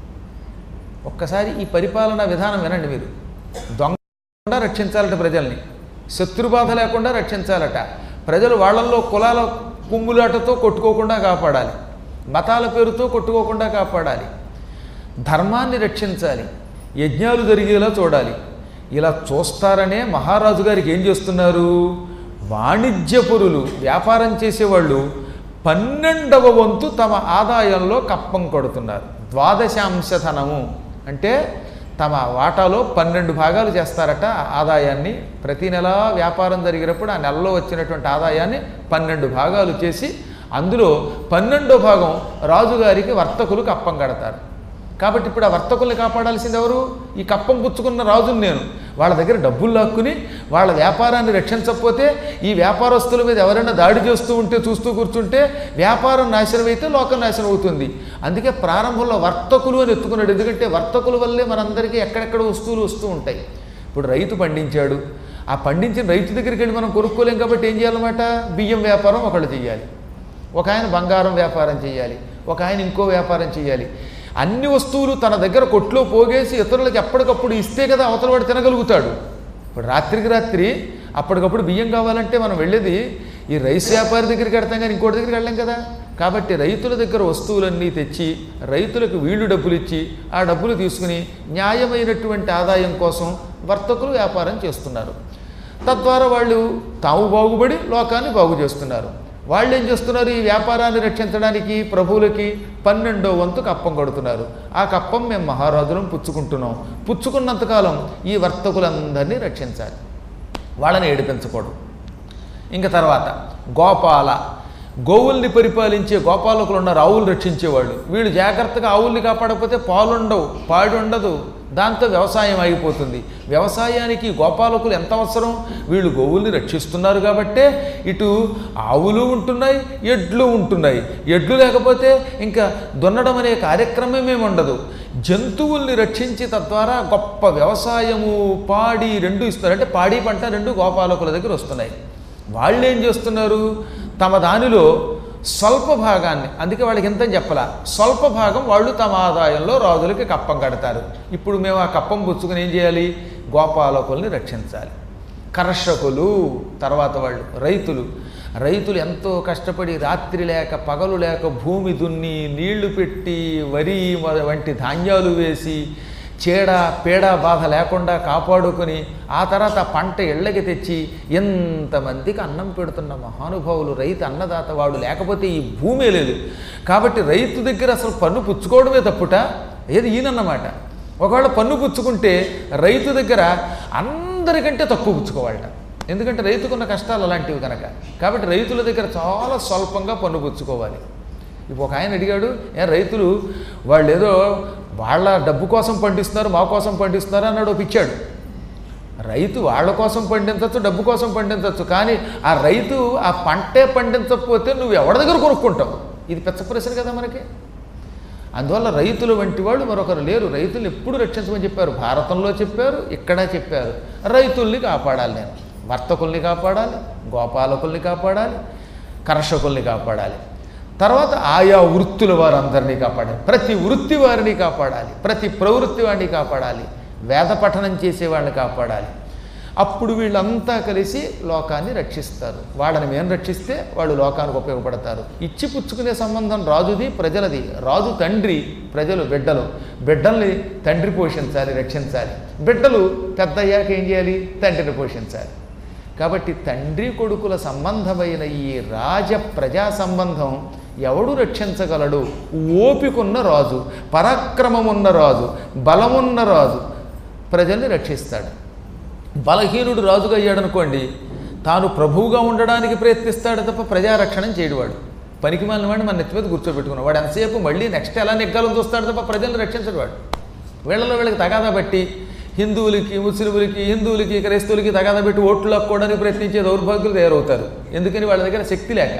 ఒక్కసారి ఈ పరిపాలనా విధానం వినండి మీరు. దొంగ రక్షించాలట ప్రజల్ని, శత్రుబాధ లేకుండా రక్షించాలట. ప్రజలు వాళ్ళల్లో కులాల కుమ్ములాటతో కొట్టుకోకుండా కాపాడాలి, మతాల పేరుతో కొట్టుకోకుండా కాపాడాలి, ధర్మాన్ని రక్షించాలి, యజ్ఞాలు జరిగేలా చూడాలి. ఇలా చూస్తారనే మహారాజు గారికి ఏం చేస్తున్నారు? వాణిజ్యపురులు, వ్యాపారం చేసేవాళ్ళు పన్నెండవ వంతు తమ ఆదాయంలో కప్పం కొడుతున్నారు. ద్వాదశాంశధనము అంటే తమ వాటాలో పన్నెండు భాగాలు చేస్తారట ఆదాయాన్ని. ప్రతి నెల వ్యాపారం జరిగినప్పుడు ఆ నెలలో వచ్చినటువంటి ఆదాయాన్ని పన్నెండు భాగాలు చేసి అందులో పన్నెండో భాగం రాజుగారికి వర్తకులు కప్పం కడతారు. కాబట్టి ఇప్పుడు ఆ వర్తకుల్ని కాపాడాల్సింది ఎవరు? ఈ కప్పం పుచ్చుకున్న రాజుని నేను. వాళ్ళ దగ్గర డబ్బులు లాక్కుని వాళ్ళ వ్యాపారాన్ని రక్షించకపోతే, ఈ వ్యాపారస్తుల మీద ఎవరైనా దాడి చేస్తూ ఉంటే చూస్తూ కూర్చుంటే వ్యాపారం నాశనం అయితే లోకం నాశనం అవుతుంది. అందుకే ప్రారంభంలో వర్తకులు అని ఎత్తుకున్నాడు. ఎందుకంటే వర్తకుల వల్లే మనందరికీ ఎక్కడెక్కడ వస్తువులు వస్తూ ఉంటాయి. ఇప్పుడు రైతు పండించాడు, ఆ పండించిన రైతు దగ్గరికి వెళ్ళి మనం కొనుక్కోలేం. కాబట్టి ఏం చేయాలన్నమాట? బియ్యం వ్యాపారం ఒకళ్ళు చేయాలి, ఒక ఆయన బంగారం వ్యాపారం చేయాలి, ఒక ఆయన ఇంకో వ్యాపారం చేయాలి. అన్ని వస్తువులు తన దగ్గర కొట్లో పోగేసి ఇతరులకు ఎప్పటికప్పుడు ఇస్తే కదా అవతల వాడు తినగలుగుతాడు. ఇప్పుడు రాత్రికి రాత్రి అప్పటికప్పుడు బియ్యం కావాలంటే మనం వెళ్ళేది ఈ రైస్ వ్యాపారి దగ్గరికి వెళ్తాం కానీ ఇంకోటి దగ్గరికి వెళ్ళాం కదా. కాబట్టి రైతుల దగ్గర వస్తువులన్నీ తెచ్చి రైతులకు వీళ్ళు డబ్బులు ఇచ్చి ఆ డబ్బులు తీసుకుని న్యాయమైనటువంటి ఆదాయం కోసం వర్తకులు వ్యాపారం చేస్తున్నారు. తద్వారా వాళ్ళు తాము బాగుపడి లోకాన్ని బాగు చేస్తున్నారు. వాళ్ళు ఏం చేస్తున్నారు? ఈ వ్యాపారాన్ని రక్షించడానికి ప్రభువులకి పన్నెండో వంతు కప్పం కడుతున్నారు. ఆ కప్పం మేము మహారాజులను పుచ్చుకుంటున్నాం. పుచ్చుకున్నంతకాలం ఈ వర్తకులందరినీ రక్షించాలి, వాళ్ళని ఏడిపించకూడదు. ఇంక తర్వాత గోపాల, గోవుల్ని పరిపాలించే గోపాలకులు ఉన్నారు, ఆవులు రక్షించేవాళ్ళు. వీళ్ళు జాగ్రత్తగా ఆవుల్ని కాపాడకపోతే పాలుండవు, పాడి ఉండదు, దాంతో వ్యవసాయం ఆగిపోతుంది. వ్యవసాయానికి గోపాలకులు ఎంత అవసరం? వీళ్ళు గోవుల్ని రక్షిస్తున్నారు కాబట్టే ఇటు ఆవులు ఉంటున్నాయి, ఎడ్లు ఉంటున్నాయి. ఎడ్లు లేకపోతే ఇంకా దున్నడం అనే కార్యక్రమమే ఉండదు. జంతువుల్ని రక్షించి తద్వారా గొప్ప వ్యవసాయము, పాడి రెండు ఇస్తారు. అంటే పాడి పంట రెండు గోపాలకుల దగ్గర వస్తున్నాయి. వాళ్ళు ఏం చేస్తున్నారు? తమ దానిలో స్వల్ప భాగాన్ని, అందుకే వాళ్ళకి ఎంత చెప్పలా, స్వల్ప భాగం వాళ్ళు తమ ఆదాయంలో రాజులకి కప్పం కడతారు. ఇప్పుడు మేము ఆ కప్పం పుచ్చుకుని ఏం చేయాలి? గోపాలకుల్ని రక్షించాలి. కర్షకులు, తర్వాత వాళ్ళు రైతులు. రైతులు ఎంతో కష్టపడి రాత్రి లేక పగలు లేక భూమి దున్ని నీళ్లు పెట్టి వరి వంటి ధాన్యాలు వేసి చీడ పీడ బాధ లేకుండా కాపాడుకొని ఆ తర్వాత పంట ఇళ్ళకి తెచ్చి ఎంతమందికి అన్నం పెడుతున్న మహానుభావులు రైతు అన్నదాత. వాడు లేకపోతే ఈ భూమే లేదు. కాబట్టి రైతు దగ్గర అసలు పన్ను పుచ్చుకోవడమే తప్పుట. ఏది ఈయనన్నమాట. ఒకవేళ పన్ను పుచ్చుకుంటే రైతు దగ్గర అందరికంటే తక్కువ పుచ్చుకోవాలట. ఎందుకంటే రైతుకున్న కష్టాలు అలాంటివి కనుక. కాబట్టి రైతుల దగ్గర చాలా స్వల్పంగా పన్ను పుచ్చుకోవాలి. ఇప్పుడు ఒక ఆయన అడిగాడు, ఏ రైతులు వాళ్ళు ఏదో వాళ్ళ డబ్బు కోసం పండిస్తున్నారు, మా కోసం పండిస్తున్నారు అన్నాడు. ఒప్పించాడు. రైతు వాళ్ళ కోసం పండించవచ్చు, డబ్బు కోసం పండించవచ్చు. కానీ ఆ రైతు ఆ పంటే పండించకపోతే నువ్వు ఎవరి దగ్గర కొనుక్కుంటావు? ఇది పెద్ద ప్రశ్న కదా మనకి. అందువల్ల రైతులు వంటి వాళ్ళు మరొకరు లేరు. రైతులు ఎప్పుడు రక్షించమని చెప్పారు, భారతంలో చెప్పారు, ఇక్కడ చెప్పారు. రైతుల్ని కాపాడాలి, నేను వర్తకుల్ని కాపాడాలి, గోపాలకుల్ని కాపాడాలి, కర్షకుల్ని కాపాడాలి. తర్వాత ఆయా వృత్తుల వారందరినీ కాపాడాలి, ప్రతి వృత్తి వారిని కాపాడాలి, ప్రతి ప్రవృత్తి వారిని కాపాడాలి, వేద పఠనం చేసేవాడిని కాపాడాలి. అప్పుడు వీళ్ళంతా కలిసి లోకాన్ని రక్షిస్తారు. వాళ్ళని మేము రక్షిస్తే వాళ్ళు లోకానికి ఉపయోగపడతారు. ఇచ్చి పుచ్చుకునే సంబంధం రాజుది, ప్రజలది. రాజు తండ్రి, ప్రజలు బిడ్డలు. బిడ్డల్ని తండ్రి పోషించాలి, రక్షించాలి. బిడ్డలు పెద్ద అయ్యాక ఏం చేయాలి? తండ్రిని పోషించాలి. కాబట్టి తండ్రి కొడుకుల సంబంధమైన ఈ రాజ ప్రజా సంబంధం ఎవడు రక్షించగలడు? ఓపికన్న రాజు, పరాక్రమమున్న రాజు, బలమున్న రాజు ప్రజల్ని రక్షిస్తాడు. బలహీనుడు రాజుగా అయ్యాడనుకోండి, తాను ప్రభువుగా ఉండడానికి ప్రయత్నిస్తాడు తప్ప ప్రజారక్షణం చేయడువాడు. పనికి మాలిన వాడిని మన నెత్తి మీద కూర్చోబెట్టుకున్నాడు. వాడు ఎంతసేపు మళ్ళీ నెక్స్ట్ ఎలా నెగ్గాలని చూస్తాడు తప్ప ప్రజల్ని రక్షించడు వాడు. వీళ్ళలో వీళ్ళకి తగాదా బట్టి హిందువులకి, ముస్లింలకి, హిందువులకి, క్రైస్తవులకి తగాదా పెట్టి ఓట్లు లాక్కోవడానికి ప్రయత్నించే దౌర్భాగ్యులు తయారవుతారు. ఎందుకని వాళ్ళ దగ్గర శక్తి లేక.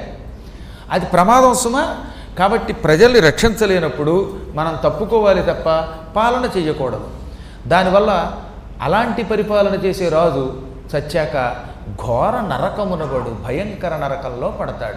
అది ప్రమాదం సుమా. కాబట్టి ప్రజల్ని రక్షించలేనప్పుడు మనం తప్పుకోవాలి తప్ప పాలన చేయకూడదు. దానివల్ల అలాంటి పరిపాలన చేసే రాజు చచ్చాక ఘోర నరకమునబడు, భయంకర నరకంలో పడతాడు.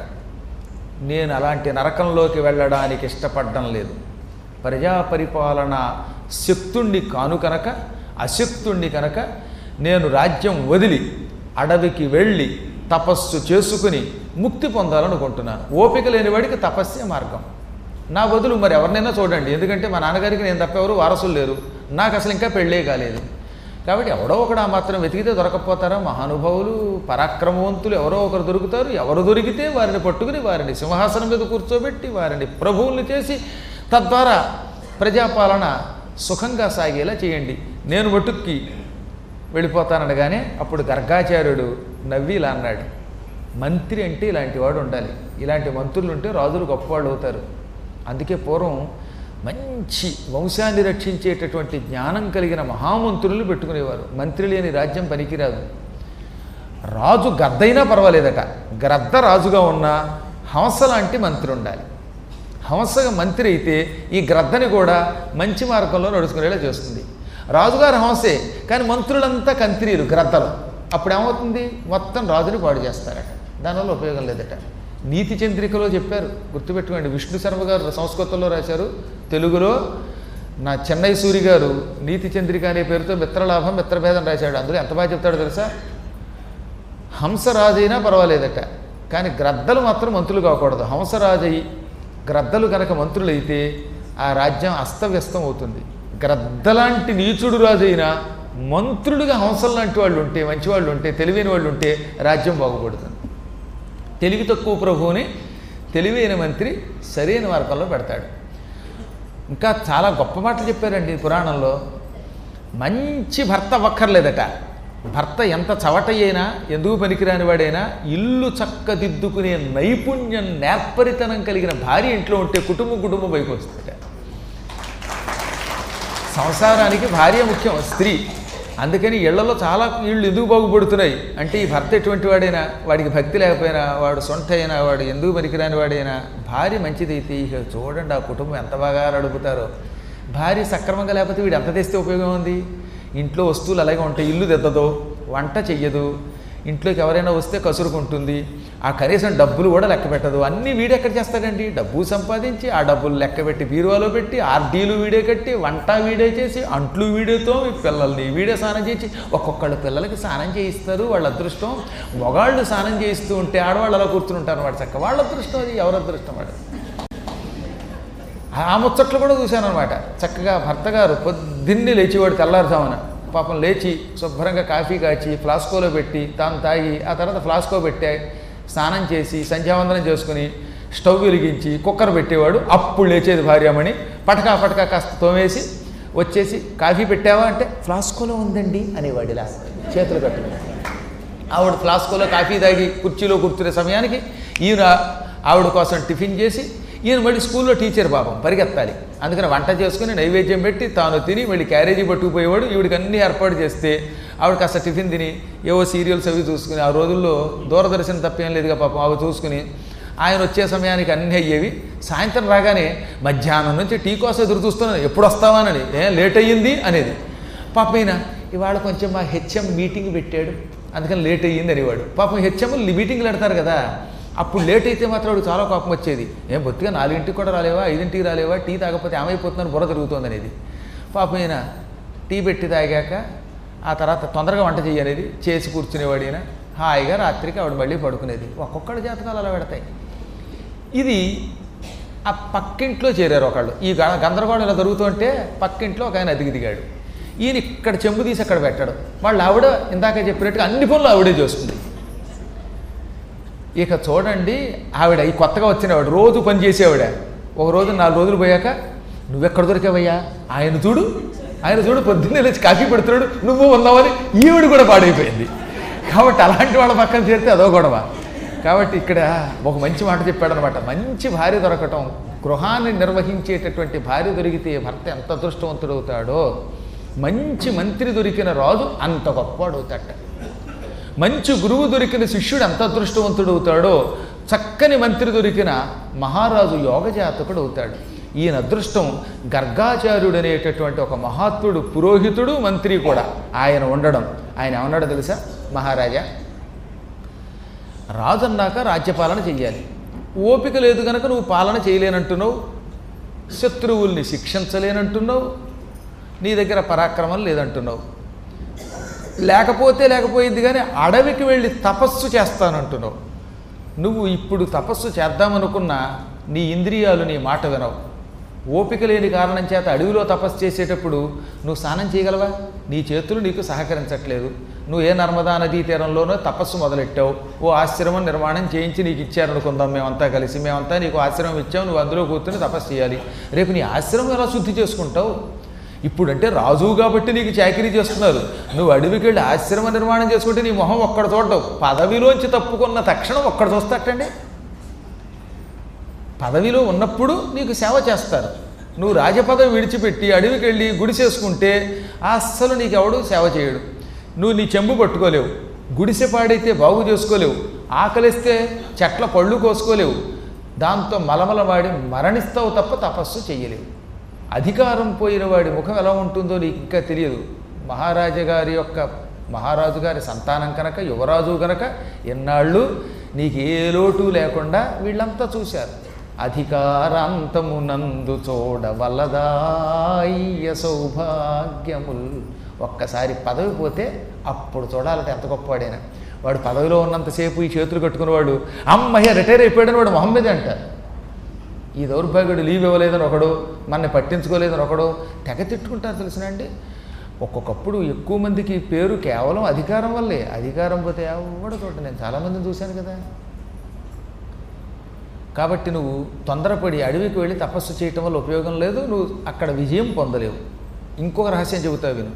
నేను అలాంటి నరకంలోకి వెళ్ళడానికి ఇష్టపడడం లేదు. ప్రజా పరిపాలన శక్తుణ్ణి కాను కనుక, అశక్తుణ్ణి కనుక నేను రాజ్యం వదిలి అడవికి వెళ్ళి తపస్సు చేసుకుని ముక్తి పొందాలనుకుంటున్నాను. ఓపిక లేనివాడికి తపస్సే మార్గం. నా బదులు మరి ఎవరినైనా చూడండి. ఎందుకంటే మా నాన్నగారికి నేను తప్ప ఎవరు వారసులు లేరు, నాకు అసలు ఇంకా పెళ్ళే కాలేదు. కాబట్టి ఎవడో ఒకడు ఆ మాత్రం వెతికితే దొరకపోతారా? మహానుభావులు, పరాక్రమవంతులు ఎవరో ఒకరు దొరుకుతారు. ఎవరు దొరికితే వారిని పట్టుకుని వారిని సింహాసనం మీద కూర్చోబెట్టి వారిని ప్రభువుల్ని చేసి తద్వారా ప్రజాపాలన సుఖంగా సాగేలా చేయండి. నేను మటుక్కి వెళ్ళిపోతాననగానే అప్పుడు గర్గాచార్యుడు నవ్వి ఇలా అన్నాడు, మంత్రి అంటే ఇలాంటి వాడు ఉండాలి. ఇలాంటి మంత్రులు ఉంటే రాజులు గొప్పవాళ్ళు అవుతారు. అందుకే పూర్వం మంచి వంశాన్ని రక్షించేటటువంటి జ్ఞానం కలిగిన మహామంత్రులు పెట్టుకునేవారు. మంత్రి లేని రాజ్యం పనికిరాదు. రాజు గద్దైనా పర్వాలేదట, గ్రద్ద రాజుగా ఉన్న హంస లాంటి మంత్రి ఉండాలి. హంసగా మంత్రి అయితే ఈ గ్రద్దని కూడా మంచి మార్గంలో నడుచుకునేలా చేస్తుంది. రాజుగారు హంసే, కానీ మంత్రులంతా కంత్రీలు, గ్రద్దలు. అప్పుడు ఏమవుతుంది? మొత్తం రాజుని పాడు చేస్తారట. దానివల్ల ఉపయోగం లేదట. నీతి చంద్రికలో చెప్పారు, గుర్తుపెట్టుకోండి. విష్ణు శర్మ గారు సంస్కృతంలో రాశారు, తెలుగులో నా చెన్నై సూరి గారు నీతి చంద్రిక అనే పేరుతో మిత్రలాభం మిత్రభేదం రాశాడు. అందులో ఎంత బాగా చెప్తాడో తెలుసా? హంసరాజైనా పర్వాలేదట, కానీ గ్రద్దలు మాత్రం మంత్రులు కాకూడదు. హంసరాజయి గ్రద్దలు కనుక మంత్రులైతే ఆ రాజ్యం అస్తవ్యస్తం అవుతుంది. గ్రద్దలాంటి నీచుడు రాజు అయినా మంత్రులుగా హంసలు లాంటి వాళ్ళు ఉంటే, మంచి వాళ్ళు ఉంటే, తెలివైన వాళ్ళు ఉంటే రాజ్యం బాగుపడుతుంది. తెలివి తక్కువ ప్రభువుని తెలివైన మంత్రి సరైన మార్గంలో పెడతాడు. ఇంకా చాలా గొప్ప మాటలు చెప్పారండి పురాణంలో. మంచి భర్త అవ్వక్కర్లేదట. భర్త ఎంత చవటయ్యైనా ఎందుకు పనికిరాని వాడైనా ఇల్లు చక్కదిద్దుకునే నైపుణ్యం నేర్పరితనం కలిగిన భార్య ఇంట్లో ఉంటే కుటుంబం కుటుంబం పైకి వస్తుందట. సంసారానికి భార్య ముఖ్యం, స్త్రీ. అందుకని ఇళ్లలో చాలా ఇళ్ళు ఎందుకు బాగుపడుతున్నాయి అంటే ఈ భర్త ఎటువంటి వాడైనా, వాడికి భక్తి లేకపోయినా, వాడు సొంత అయినా, వాడు ఎందుకు పనికిరాని వాడైనా భార్య మంచిదైతే ఇక చూడండి ఆ కుటుంబం ఎంత బాగా నడుపుతారో. భార్య సక్రమంగా లేకపోతే వీడు ఎంత తెస్తే ఉపయోగం ఉంది? ఇంట్లో వస్తువులు అలాగే ఉంటాయి, ఇల్లు దిద్దదు, వంట చెయ్యదు, ఇంట్లోకి ఎవరైనా వస్తే కసురుకుంటుంది, ఆ కనీసం డబ్బులు కూడా లెక్క పెట్టదు. అన్నీ వీడే ఎక్కడ చేస్తాడండి? డబ్బు సంపాదించి ఆ డబ్బులు లెక్క పెట్టి బీరువాలో పెట్టి ఆర్డీలు వీడే కట్టి వంట వీడే చేసి అంట్లు వీడితో మీ పిల్లల్ని వీడే స్నానం చేసి ఒక్కొక్కళ్ళు పిల్లలకి స్నానం చేయిస్తారు. వాళ్ళ అదృష్టం. మొగాళ్ళు స్నానం చేయిస్తూ ఉంటే ఆడవాళ్ళు అలా కూర్చుని ఉంటారు వాడు చక్క. వాళ్ళ అదృష్టం అది, ఎవరి అదృష్టం వాడు. ఆ ముచ్చట్లు కూడా చూశాను అనమాట. చక్కగా భర్త గారు పొద్దున్నే లేచివాడు తెల్లారుజామున పాపం లేచి శుభ్రంగా కాఫీ కాచి ఫ్లాస్కోలో పెట్టి తాను తాగి ఆ తర్వాత ఫ్లాస్కో పెట్టా స్నానం చేసి సంధ్యావందనం చేసుకుని స్టవ్ వెలిగించి కుక్కర్ పెట్టేవాడు. అప్పుడు లేచేది భార్యమణి పటకా పటకా కాస్త తోమేసి వచ్చేసి కాఫీ పెట్టావా అంటే ఫ్లాస్కోలో ఉందండి అనేవాడు ఇలా చేతులు కట్టుకుని. ఆవిడ ఫ్లాస్కోలో కాఫీ తాగి కుర్చీలో కూర్చునే సమయానికి ఈయన ఆవిడ కోసం టిఫిన్ చేసి, ఈయన మళ్ళీ స్కూల్లో టీచర్ పాపం పరిగెత్తాలి, అందుకని వంట చేసుకుని నైవేద్యం పెట్టి తాను తిని మళ్ళీ క్యారేజీ పట్టుకుపోయేవాడు. ఈవిడికి అన్నీ ఏర్పాటు చేస్తే ఆవిడ కాస్త టిఫిన్ తిని ఏవో సీరియల్స్ అవి చూసుకుని, ఆ రోజుల్లో దూరదర్శన్ తప్పేం లేదుగా పాపం, అవి చూసుకుని ఆయన వచ్చే సమయానికి అన్నీ అయ్యేవి. సాయంత్రం రాగానే మధ్యాహ్నం నుంచి టీ కోసం ఎదురు చూస్తున్నాను, ఎప్పుడు వస్తావానని, ఏం లేట్ అయ్యింది అనేది. పాపం ఈయన ఇవాళ కొంచెం మా హెచ్ఎం మీటింగ్ పెట్టాడు అందుకని లేట్ అయ్యింది అనేవాడు. పాపం హెచ్ఎం మీటింగ్లు పెడతారు కదా, అప్పుడు లేట్ అయితే మాత్రం వాడు చాలా కోపం వచ్చేది. ఏం బొత్తిగా నాలుగింటికి కూడా రాలేవా, ఐదింటికి రాలేవా, టీ తాగకపోతే ఏమైపోతుందని బుర్ర తిరుగుతుంది అనేది. పాపం ఈయన టీ పెట్టి తాగాక ఆ తర్వాత తొందరగా వంట చేయనేది చేసి కూర్చునేవాడు. ఈయన హాయిగా రాత్రికి ఆవిడ మళ్ళీ పడుకునేది. ఒక్కొక్కడి జాతకాలు అలా పెడతాయి. ఇది ఆ పక్కింట్లో చేరారు ఒకళ్ళు. ఈ గందరగోళం ఇలా జరుగుతుంటే పక్కింట్లో ఒక ఆయన అదిగి దిగాడు. ఈయన ఇక్కడ చెంబు తీసి అక్కడ పెట్టాడు. వాళ్ళు ఆవిడ ఇందాక చెప్పినట్టుగా అన్ని పనులు ఆవిడే చేస్తుంది. ఇక చూడండి ఆవిడ ఈ కొత్తగా వచ్చినవాడు రోజు పని చేసేవాడ. ఒక రోజు నాలుగు రోజులు పోయాక నువ్వెక్కడ దొరికావయ్యా, ఆయన చూడు ఆయన చూడు పొద్దున్నే లేచి కాఫీ పెడుతున్నాడు, నువ్వు ఉన్నావని ఈవిడ కూడా పాడైపోయింది. కాబట్టి అలాంటి వాళ్ళ పక్కన చేరితే అదో గొడవ. కాబట్టి ఇక్కడ ఒక మంచి మాట చెప్పాడనమాట. మంచి భార్య దొరకటం, గృహాన్ని నిర్వహించేటటువంటి భార్య దొరికితే భర్త ఎంత అదృష్టవంతుడవుతాడో, మంచి మంత్రి దొరికిన రాజు అంత గొప్పవాడు అవుతాడట. మంచి గురువు దొరికిన శిష్యుడు ఎంత అదృష్టవంతుడు అవుతాడో, చక్కని మంత్రి దొరికిన మహారాజు యోగజాతకుడు అవుతాడు. ఈయన అదృష్టం గర్గాచార్యుడు అనేటటువంటి ఒక మహాత్ముడు పురోహితుడు మంత్రి కూడా ఆయన ఉండడం. ఆయన ఏమన్నాడో తెలుసా? మహారాజా, రాజు అన్నాక రాజ్యపాలన చెయ్యాలి. ఓపిక లేదు కనుక నువ్వు పాలన చేయలేనంటున్నావు, శత్రువుల్ని శిక్షించలేనంటున్నావు, నీ దగ్గర పరాక్రమం లేదంటున్నావు. లేకపోతే లేకపోయింది కానీ అడవికి వెళ్ళి తపస్సు చేస్తానంటున్నావు. నువ్వు ఇప్పుడు తపస్సు చేద్దామనుకున్నా నీ ఇంద్రియాలు నీ మాట వినవు. ఓపిక లేని కారణం చేత అడవిలో తపస్సు చేసేటప్పుడు నువ్వు స్నానం చేయగలవా? నీ చేతులు నీకు సహకరించట్లేదు. నువ్వు ఏ నర్మదా నదీ తీరంలోనో తపస్సు మొదలెట్టావు, ఓ ఆశ్రమం నిర్మాణం చేయించి నీకు ఇచ్చారనుకుందాం, మేమంతా కలిసి మేమంతా నీకు ఆశ్రమం ఇచ్చావు, నువ్వు అందులో కూర్చొని తపస్సు చేయాలి. రేపు నీ ఆశ్రమం ఎలా శుద్ధి చేసుకుంటావు? ఇప్పుడంటే రాజువు కాబట్టి నీకు చాకరీ చేస్తున్నారు, నువ్వు అడవికి వెళ్ళి ఆశ్రమ నిర్మాణం చేసుకుంటే నీ మొహం ఒక్కడ చూడటం. పదవిలోంచి తప్పుకున్న తక్షణం ఒక్కడ చూస్తాటండి. పదవిలో ఉన్నప్పుడు నీకు సేవ చేస్తారు. నువ్వు రాజపదవి విడిచిపెట్టి అడవికి వెళ్ళి గుడిసేసుకుంటే అస్సలు నీకు ఎవడు సేవ చేయడు. నువ్వు నీ చెంబు పట్టుకోలేవు, గుడిసె పాడైతే బాగు చేసుకోలేవు, ఆకలిస్తే చెట్ల పళ్ళు కోసుకోలేవు, దాంతో మలమల వాడి మరణిస్తావు తప్ప తపస్సు చెయ్యలేవు. అధికారం పోయిన వాడి ముఖం ఎలా ఉంటుందో నీకు ఇంకా తెలియదు. మహారాజు గారి యొక్క మహారాజు గారి సంతానం కనుక, యువరాజు కనుక ఎన్నాళ్ళు నీకు ఏ లోటు లేకుండా వీళ్ళంతా చూశారు. అధికారాంతమునందు చూడవలదాయ్య సౌభాగ్యముల్. ఒక్కసారి పదవి పోతే అప్పుడు చూడాలంటే ఎంత గొప్పవాడైనా. వాడు పదవిలో ఉన్నంతసేపు ఈ చేతులు కట్టుకునేవాడు అమ్మయ్య రిటైర్ అయిపోయాడని వాడు మొహం మీద అంటారు. ఈ దౌర్భాగ్యుడు లీవ్ ఇవ్వలేదని ఒకడు, మనని పట్టించుకోలేదని ఒకడు తెగ తిట్టుకుంటారు తెలుసునండి. ఒక్కొక్కప్పుడు ఎక్కువ మందికి పేరు కేవలం అధికారం వల్లే. అధికారం పోతే ఎవడో చోట నేను చాలామందిని చూశాను కదా. కాబట్టి నువ్వు తొందరపడి అడవికి వెళ్ళి తపస్సు చేయటం వల్ల ఉపయోగం లేదు, నువ్వు అక్కడ విజయం పొందలేవు. ఇంకొక రహస్యం చెబుతా విను.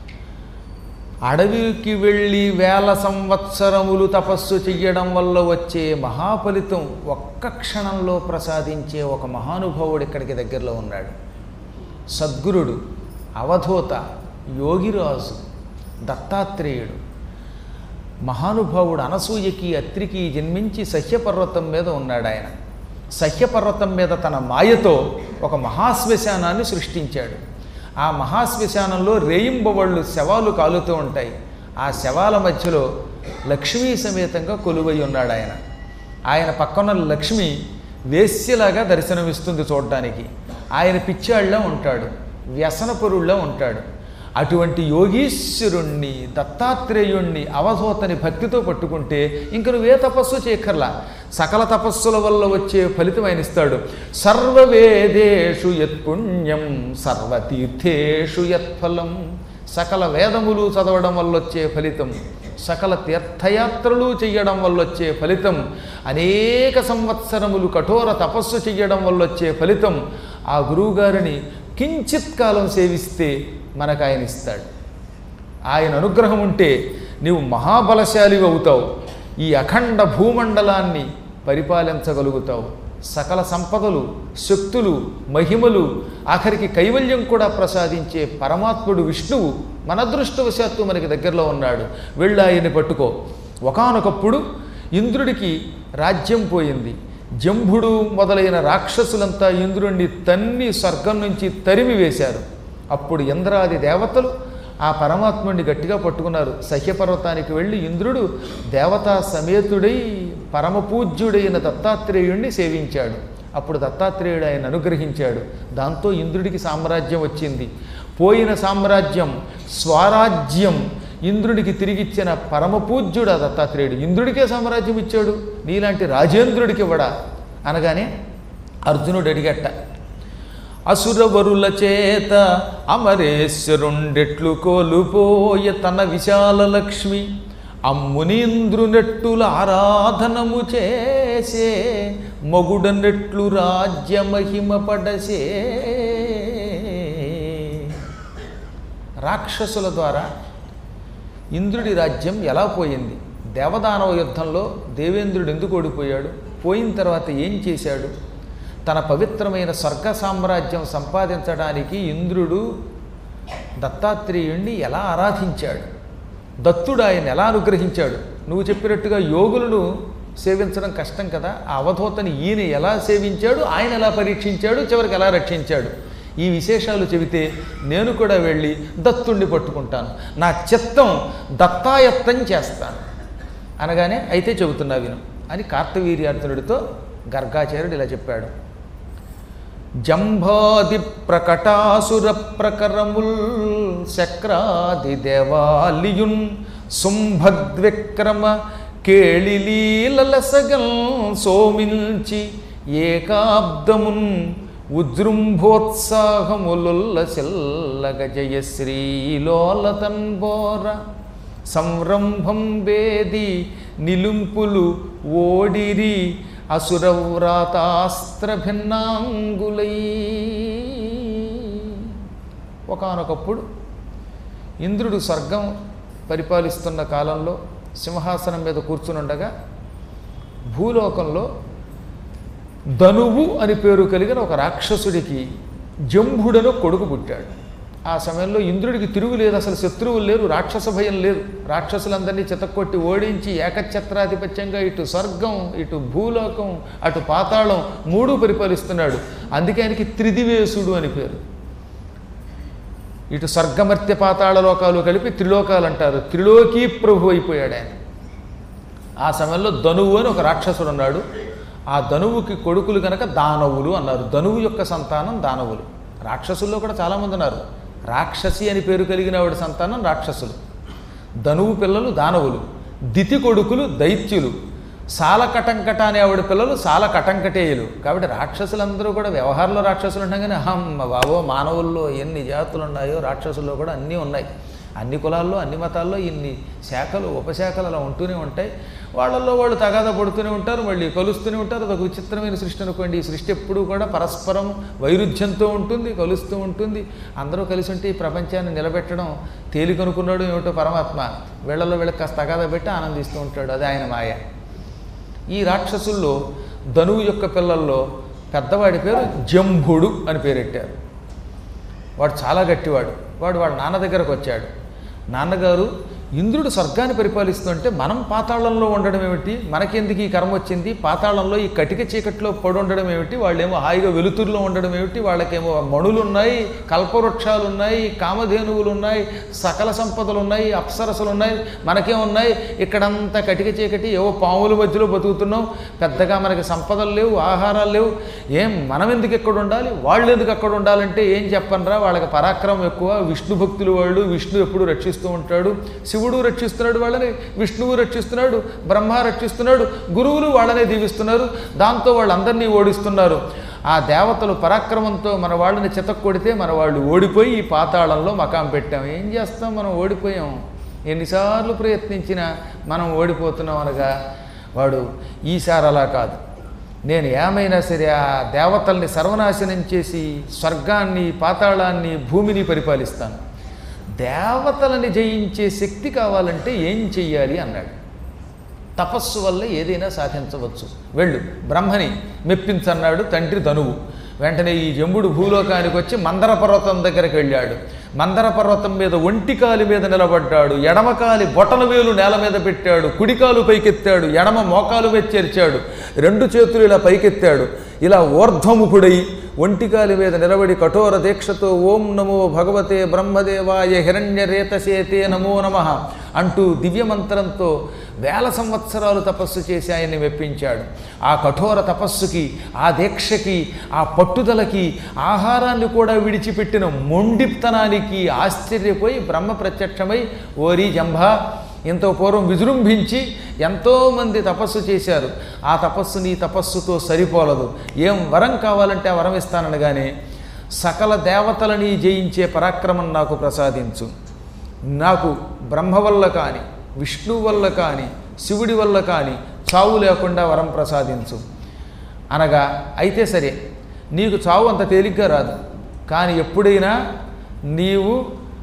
అడవికి వెళ్ళి వేల సంవత్సరములు తపస్సు చెయ్యడం వల్ల వచ్చే మహాఫలితం ఒక్క క్షణంలో ప్రసాదించే ఒక మహానుభావుడు ఇక్కడికి దగ్గరలో ఉన్నాడు. సద్గురుడు, అవధూత, యోగిరాజు, దత్తాత్రేయుడు. మహానుభావుడు అనసూయకి అత్రికి జన్మించి సహ్యపర్వతం మీద ఉన్నాడు. ఆయన సహ్యపర్వతం మీద తన మాయతో ఒక మహాశ్మశానాన్ని సృష్టించాడు. ఆ మహాశ్మశానంలో రేయింబవళ్ళు శవాలు కాలుతూ ఉంటాయి. ఆ శవాల మధ్యలో లక్ష్మీ సమేతంగా కొలువై ఉన్నాడు ఆయన. ఆయన పక్కన లక్ష్మి వేశ్యలాగా దర్శనమిస్తుంది చూడడానికి. ఆయన పిచ్చాళ్ళలో ఉంటాడు, వ్యసనపరుల్లో ఉంటాడు. అటువంటి యోగీశ్వరుణ్ణి, దత్తాత్రేయుణ్ణి, అవధూతని భక్తితో పట్టుకుంటే ఇంక నువ్వే తపస్సు చేయక్కర్లా. సకల తపస్సుల వల్ల వచ్చే ఫలితం ఆయన ఇస్తాడు. సర్వవేదేషు యత్పుణ్యం సర్వతీర్థేషు యత్ఫలం. సకల వేదములు చదవడం వల్ల వచ్చే ఫలితం, సకల తీర్థయాత్రలు చెయ్యడం వల్ల వచ్చే ఫలితం, అనేక సంవత్సరములు కఠోర తపస్సు చెయ్యడం వల్ల వచ్చే ఫలితం, ఆ గురువుగారిని కించిత్ కాలం సేవిస్తే మనకు ఆయన ఇస్తాడు. ఆయన అనుగ్రహం ఉంటే నీవు మహాబలశాలివి అవుతావు. ఈ అఖండ భూమండలాన్ని పరిపాలించగలుగుతావు. సకల సంపదలు, శక్తులు, మహిమలు, ఆఖరికి కైవల్యం కూడా ప్రసాదించే పరమాత్ముడు విష్ణువు మన అదృష్టవశాత్తు మనకి దగ్గరలో ఉన్నాడు. వెళ్ళి ఆయన్ని పట్టుకో. ఒకానొకప్పుడు ఇంద్రుడికి రాజ్యం పోయింది. జంభుడు మొదలైన రాక్షసులంతా ఇంద్రుణ్ణి తన్ని స్వర్గం నుంచి తరిమి వేశారు. అప్పుడు ఇంద్రాది దేవతలు ఆ పరమాత్ముడిని గట్టిగా పట్టుకున్నారు. సహ్యపర్వతానికి వెళ్ళి ఇంద్రుడు దేవతా సమేతుడై పరమపూజ్యుడైన దత్తాత్రేయుణ్ణి సేవించాడు. అప్పుడు దత్తాత్రేయుడు ఆయన అనుగ్రహించాడు. దాంతో ఇంద్రుడికి సామ్రాజ్యం వచ్చింది. పోయిన సామ్రాజ్యం స్వరాజ్యం ఇంద్రుడికి తిరిగిచ్చిన పరమపూజ్యుడు ఆ దత్తాత్రేయుడు. ఇంద్రుడికే సామ్రాజ్యం ఇచ్చాడు, నీలాంటి రాజేంద్రుడికి ఇవ్వడా అనగానే అర్జునుడు అడిగట్ట, అసురవరుల చేత అమరేశ్వరుండెట్లు కోలుపోయ తన విశాల లక్ష్మి అమ్మునీంద్రునెట్టుల ఆరాధనము చేసే మగుడనెట్లు రాజ్యమహిమ పడసే. రాక్షసుల ద్వారా ఇంద్రుడి రాజ్యం ఎలా పోయింది? దేవదానవ యుద్ధంలో దేవేంద్రుడు ఎందుకు ఓడిపోయాడు? పోయిన తర్వాత ఏం చేశాడు? తన పవిత్రమైన స్వర్గ సామ్రాజ్యం సంపాదించడానికి ఇంద్రుడు దత్తాత్రేయుణ్ణి ఎలా ఆరాధించాడు? దత్తుడు ఆయన ఎలా అనుగ్రహించాడు? నువ్వు చెప్పినట్టుగా యోగులను సేవించడం కష్టం కదా, ఆ అవధూతని ఈయన ఎలా సేవించాడు, ఆయన ఎలా పరీక్షించాడు, చివరికి ఎలా రక్షించాడు? ఈ విశేషాలు చెబితే నేను కూడా వెళ్ళి దత్తుణ్ణి పట్టుకుంటాను, నా చిత్తం దత్తాయత్తం చేస్తాను అనగానే అయితే చెబుతున్నా విను అని కార్తవీర్యార్జునుడితో గర్గాచార్యుడు ఇలా చెప్పాడు. జంభాది ప్రకటాసుర ప్రకరముల్ శక్రాది దేవాలియున్ శుంభద్విక్రమ కేళిలీలసగల్ సోమిల్చి ఏకాబ్దమున్ ఉజృంభోత్సాహములుల్ల సెల్లగ జయశ్రీలోలతన్బోర సంరంభం వేది నిలుంపులు ఓడిరి అసురవ్రాతాస్త్ర భిన్నాంగులై. ఒకానొకప్పుడు ఇంద్రుడు స్వర్గం పరిపాలిస్తున్న కాలంలో సింహాసనం మీద కూర్చునుండగా భూలోకంలో ధనువు అని పేరు కలిగిన ఒక రాక్షసుడికి జంభుడను కొడుకు పుట్టాడు. ఆ సమయంలో ఇంద్రుడికి తిరుగులేదు, అసలు శత్రువులు లేరు, రాక్షస భయం లేదు. రాక్షసులందరినీ చితక్కొట్టి ఓడించి ఏకఛత్రాధిపత్యంగా ఇటు స్వర్గం, ఇటు భూలోకం, అటు పాతాళం మూడు పరిపాలిస్తున్నాడు. అందుకే ఆయనకి త్రిదివేశుడు అని పేరు. ఇటు స్వర్గమర్త్య పాతాళ లోకాలు కలిపి త్రిలోకాలు అంటారు. త్రిలోకీ ప్రభు అయిపోయాడు ఆయన. ఆ సమయంలో ధనువు అని ఒక రాక్షసుడు ఉన్నాడు. ఆ ధనువుకి కొడుకులు కనుక దానవులు అన్నారు. ధనువు యొక్క సంతానం దానవులు. రాక్షసుల్లో కూడా చాలామంది ఉన్నారు. రాక్షసి అని పేరు కలిగిన ఆవిడ సంతానం రాక్షసులు. ధనువు పిల్లలు దానవులు, దితి కొడుకులు దైత్యులు, సాలకటంకట అనే ఆవిడ పిల్లలు సాలకటంకటేయులు. కాబట్టి రాక్షసులందరూ కూడా వ్యవహారంలో రాక్షసులు ఉంటాం, కానీ అమ్మ బాబో మానవుల్లో ఎన్ని జాతులు ఉన్నాయో రాక్షసుల్లో కూడా అన్నీ ఉన్నాయి. అన్ని కులాల్లో అన్ని మతాల్లో ఇన్ని శాఖలు ఉపశాఖలు అలా ఉంటూనే ఉంటాయి. వాళ్ళల్లో వాళ్ళు తగాదా పడుతూనే ఉంటారు, మళ్ళీ కలుస్తూనే ఉంటారు. అదొక విచిత్రమైన సృష్టి అనుకోండి. ఈ సృష్టి ఎప్పుడూ కూడా పరస్పరం వైరుధ్యంతో ఉంటుంది, కలుస్తూ ఉంటుంది. అందరూ కలిసి ఉంటే ఈ ప్రపంచాన్ని నిలబెట్టడం తేలికనుకున్నాడు ఏమిటో పరమాత్మ. వీళ్ళల్లో వీళ్ళకి కాస్త తగాదా పెట్టి ఆనందిస్తూ ఉంటాడు. అది ఆయన మాయ. ఈ రాక్షసుల్లో ధనువు యొక్క పిల్లల్లో పెద్దవాడి పేరు జంభుడు అని పేరెట్టారు. వాడు చాలా గట్టివాడు. వాడు వాళ్ళ నాన్న దగ్గరకు వచ్చాడు. నాన్నగారు, ఇంద్రుడు స్వర్గాన్ని పరిపాలిస్తుంటే మనం పాతాళంలో ఉండడం ఏమిటి, మనకెందుకు ఈ కర్మ వచ్చింది, పాతాళంలో ఈ కటిక చీకట్లో పడి ఉండడం ఏమిటి, వాళ్ళేమో హాయిగా వెలుతురులో ఉండడం ఏమిటి, వాళ్ళకేమో మణులు ఉన్నాయి, కల్పవృక్షాలు ఉన్నాయి, కామధేనువులు ఉన్నాయి, సకల సంపదలు ఉన్నాయి, అప్సరసలు ఉన్నాయి, మనకేమున్నాయి, ఇక్కడంతా కటిక చీకటి, ఏవో పాముల మధ్యలో బతుకుతున్నాం, పెద్దగా మనకి సంపదలు లేవు, ఆహారాలు లేవు, ఏం మనం ఎందుకు ఎక్కడ ఉండాలి, వాళ్ళు ఎందుకు అక్కడ ఉండాలంటే ఏం చెప్పనరా, వాళ్ళకి పరాక్రమం ఎక్కువ, విష్ణు భక్తులు వాళ్ళు, విష్ణు ఎప్పుడు రక్షిస్తూ ఉంటాడు, శివుడు రక్షిస్తున్నాడు వాళ్ళని, విష్ణువు రక్షిస్తున్నాడు, బ్రహ్మ రక్షిస్తున్నాడు, గురువులు వాళ్ళనే దీవిస్తున్నారు, దాంతో వాళ్ళందరినీ ఓడిస్తున్నారు. ఆ దేవతలు పరాక్రమంతో మన వాళ్ళని చితక్కొడితే మన వాళ్ళు ఓడిపోయి ఈ పాతాళంలో మకాం పెట్టాం. ఏం చేస్తాం, మనం ఓడిపోయాం. ఎన్నిసార్లు ప్రయత్నించినా మనం ఓడిపోతున్నాం అనగా వాడు ఈసారి అలా కాదు, నేను ఏమైనా సరే ఆ దేవతల్ని సర్వనాశనం చేసి స్వర్గాన్ని, పాతాళాన్ని, భూమిని పరిపాలిస్తాను. దేవతలని జయించే శక్తి కావాలంటే ఏం చెయ్యాలి అన్నాడు. తపస్సు వల్ల ఏదైనా సాధించవచ్చు, వెళ్ళు బ్రహ్మని మెప్పించన్నాడు తండ్రి ధనువు. వెంటనే ఈ జంబుడు భూలోకానికి వచ్చి మందర పర్వతం దగ్గరికి వెళ్ళాడు. మందర పర్వతం మీద ఒంటికాలి మీద నిలబడ్డాడు, ఎడమకాలి బొటన వేలు నేల మీద పెట్టాడు, కుడికాలు పైకెత్తాడు, ఎడమ మోకాలు మీద చేర్చాడు, రెండు చేతులు ఇలా పైకెత్తాడు, ఇలా ఊర్ధ్వముఖుడై ఒంటికాలి మీద నిలబడి కఠోర దీక్షతో ఓం నమో భగవతే బ్రహ్మదేవాయ హిరణ్యరేతసేతే నమో నమః అంటూ దివ్యమంత్రంతో వేల సంవత్సరాలు తపస్సు చేసి ఆయన్ని మెప్పించాడు. ఆ కఠోర తపస్సుకి, ఆ దీక్షకి, ఆ పట్టుదలకి, ఆహారాన్ని కూడా విడిచిపెట్టిన మొండితనానికి ఆశ్చర్యపోయి బ్రహ్మ ప్రత్యక్షమై, ఓరి జంభా, ఇంత పూర్వం విజృంభించి ఎంతోమంది తపస్సు చేశారు, ఆ తపస్సు నీ తపస్సుతో సరిపోలదు, ఏం వరం కావాలంటే ఆ వరం ఇస్తాననగానే, సకల దేవతలని జయించే పరాక్రమం నాకు ప్రసాదించు, నాకు బ్రహ్మ వల్ల కానీ, విష్ణువు వల్ల కానీ, శివుడి వల్ల కానీ చావు లేకుండా వరం ప్రసాదించు అనగా, అయితే సరే నీకు చావు అంత తేలిగ్గా రాదు, కానీ ఎప్పుడైనా నీవు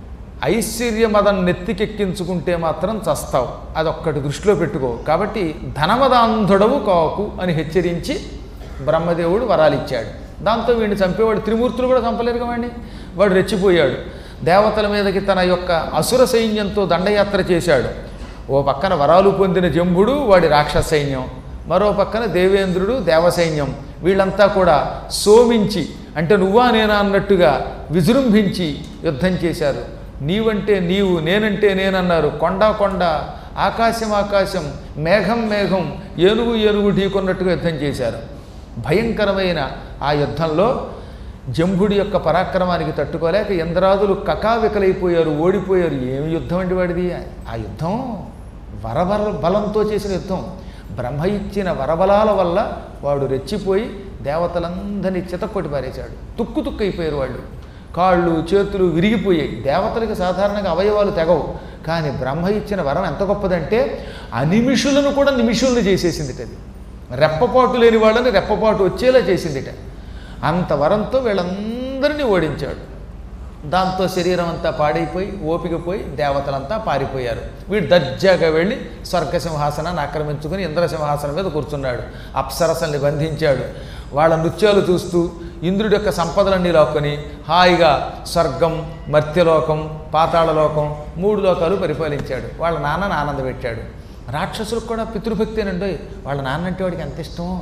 ఐశ్వర్యమదం నెత్తికెక్కించుకుంటే మాత్రం చస్తావు, అదొక్కటి దృష్టిలో పెట్టుకో, కాబట్టి ధనమదాంధుడవు కాకు అని హెచ్చరించి బ్రహ్మదేవుడు వరాలిచ్చాడు. దాంతో వీడిని చంపేవాడు త్రిమూర్తులు కూడా చంపలేరు వాడిని. వాడు రెచ్చిపోయాడు. దేవతల మీదకి తన యొక్క అసుర సైన్యంతో దండయాత్ర చేశాడు. ఓ పక్కన వరాలు పొందిన జంబుడు, వాడి రాక్షస సైన్యం, మరో పక్కన దేవేంద్రుడు, దేవసైన్యం, వీళ్ళంతా కూడా సోమించి, అంటే నువ్వా నేనా అన్నట్టుగా విజృంభించి యుద్ధం చేశారు. నీవంటే నీవు, నేనంటే నేనన్నారు. కొండ కొండ, ఆకాశం ఆకాశం, మేఘం మేఘం, ఏనుగు ఏనుగు ఢీకొన్నట్టుగా యుద్ధం చేశారు. భయంకరమైన ఆ యుద్ధంలో జంబుడి యొక్క పరాక్రమానికి తట్టుకోలేక ఇంద్రాదులు కకావికలైపోయారు, ఓడిపోయారు. ఏమి యుద్ధం అండి వాడిది? ఆ యుద్ధం వరబల బలంతో చేసిన యుద్ధం. బ్రహ్మ ఇచ్చిన వరబలాల వల్ల వాడు రెచ్చిపోయి దేవతలందరినీ చితక్కొట్టి పారేశాడు. తుక్కు తుక్కు అయిపోయారు వాళ్ళు. కాళ్ళు చేతులు విరిగిపోయాయి. దేవతలకు సాధారణంగా అవయవాలు తెగవు, కానీ బ్రహ్మ ఇచ్చిన వరం ఎంత గొప్పదంటే అనిమిషులను కూడా నిమిషులను చేసేసిందిట. అది రెప్పపాటు లేని వాళ్ళని రెప్పపాటు వచ్చేలా చేసిందిట. అంత వరంతో వీళ్ళందరినీ ఓడించాడు. దాంతో శరీరం అంతా పాడైపోయి ఓపిక పోయి దేవతలంతా పారిపోయారు. వీడు దర్జాగా వెళ్ళి స్వర్గసింహాసనాన్ని ఆక్రమించుకుని ఇంద్రసింహాసనం మీద కూర్చున్నాడు. అప్సరసల్ని బంధించాడు. వాళ్ళ నృత్యాలు చూస్తూ ఇంద్రుడి యొక్క సంపదలన్నీ లాక్కొని హాయిగా స్వర్గం, మర్త్యలోకం, పాతాళలోకం, మూడు లోకాలు పరిపాలించాడు. వాళ్ళ నాన్నని ఆనందపెట్టాడు. రాక్షసులకు కూడా పితృభక్తేనండి. వాళ్ళ నాన్న అంటే వాడికి ఎంత ఇష్టమో.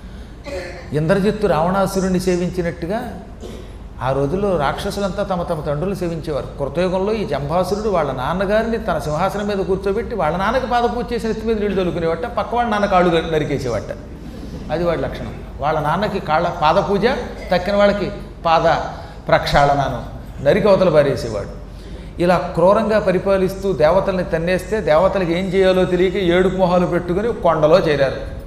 ఇంద్రజిత్తు రావణాసురుణ్ణి సేవించినట్టుగా ఆ రోజుల్లో రాక్షసులంతా తమ తమ తండ్రులు సేవించేవారు. కృతయుగంలో ఈ జంభాసురుడు వాళ్ళ నాన్నగారిని తన సింహాసనం మీద కూర్చోబెట్టి వాళ్ళ నాన్నకి పాదపూజ చేసిన ఎత్తి మీద నీళ్ళు తొలుకునేవట, పక్క వాళ్ళ నాన్న కాళ్ళు నరికేసేవట. అది వాడి లక్షణం. వాళ్ళ నాన్నకి కాళ్ళ పాదపూజ, తక్కిన వాళ్ళకి పాద ప్రక్షాళనను నరికి అవతల పారేసేవాడు. ఇలా క్రూరంగా పరిపాలిస్తూ దేవతల్ని తన్నేస్తే దేవతలకు ఏం చేయాలో తెలియక ఏడుపు మొహాలు పెట్టుకుని కొండలో చేరారు.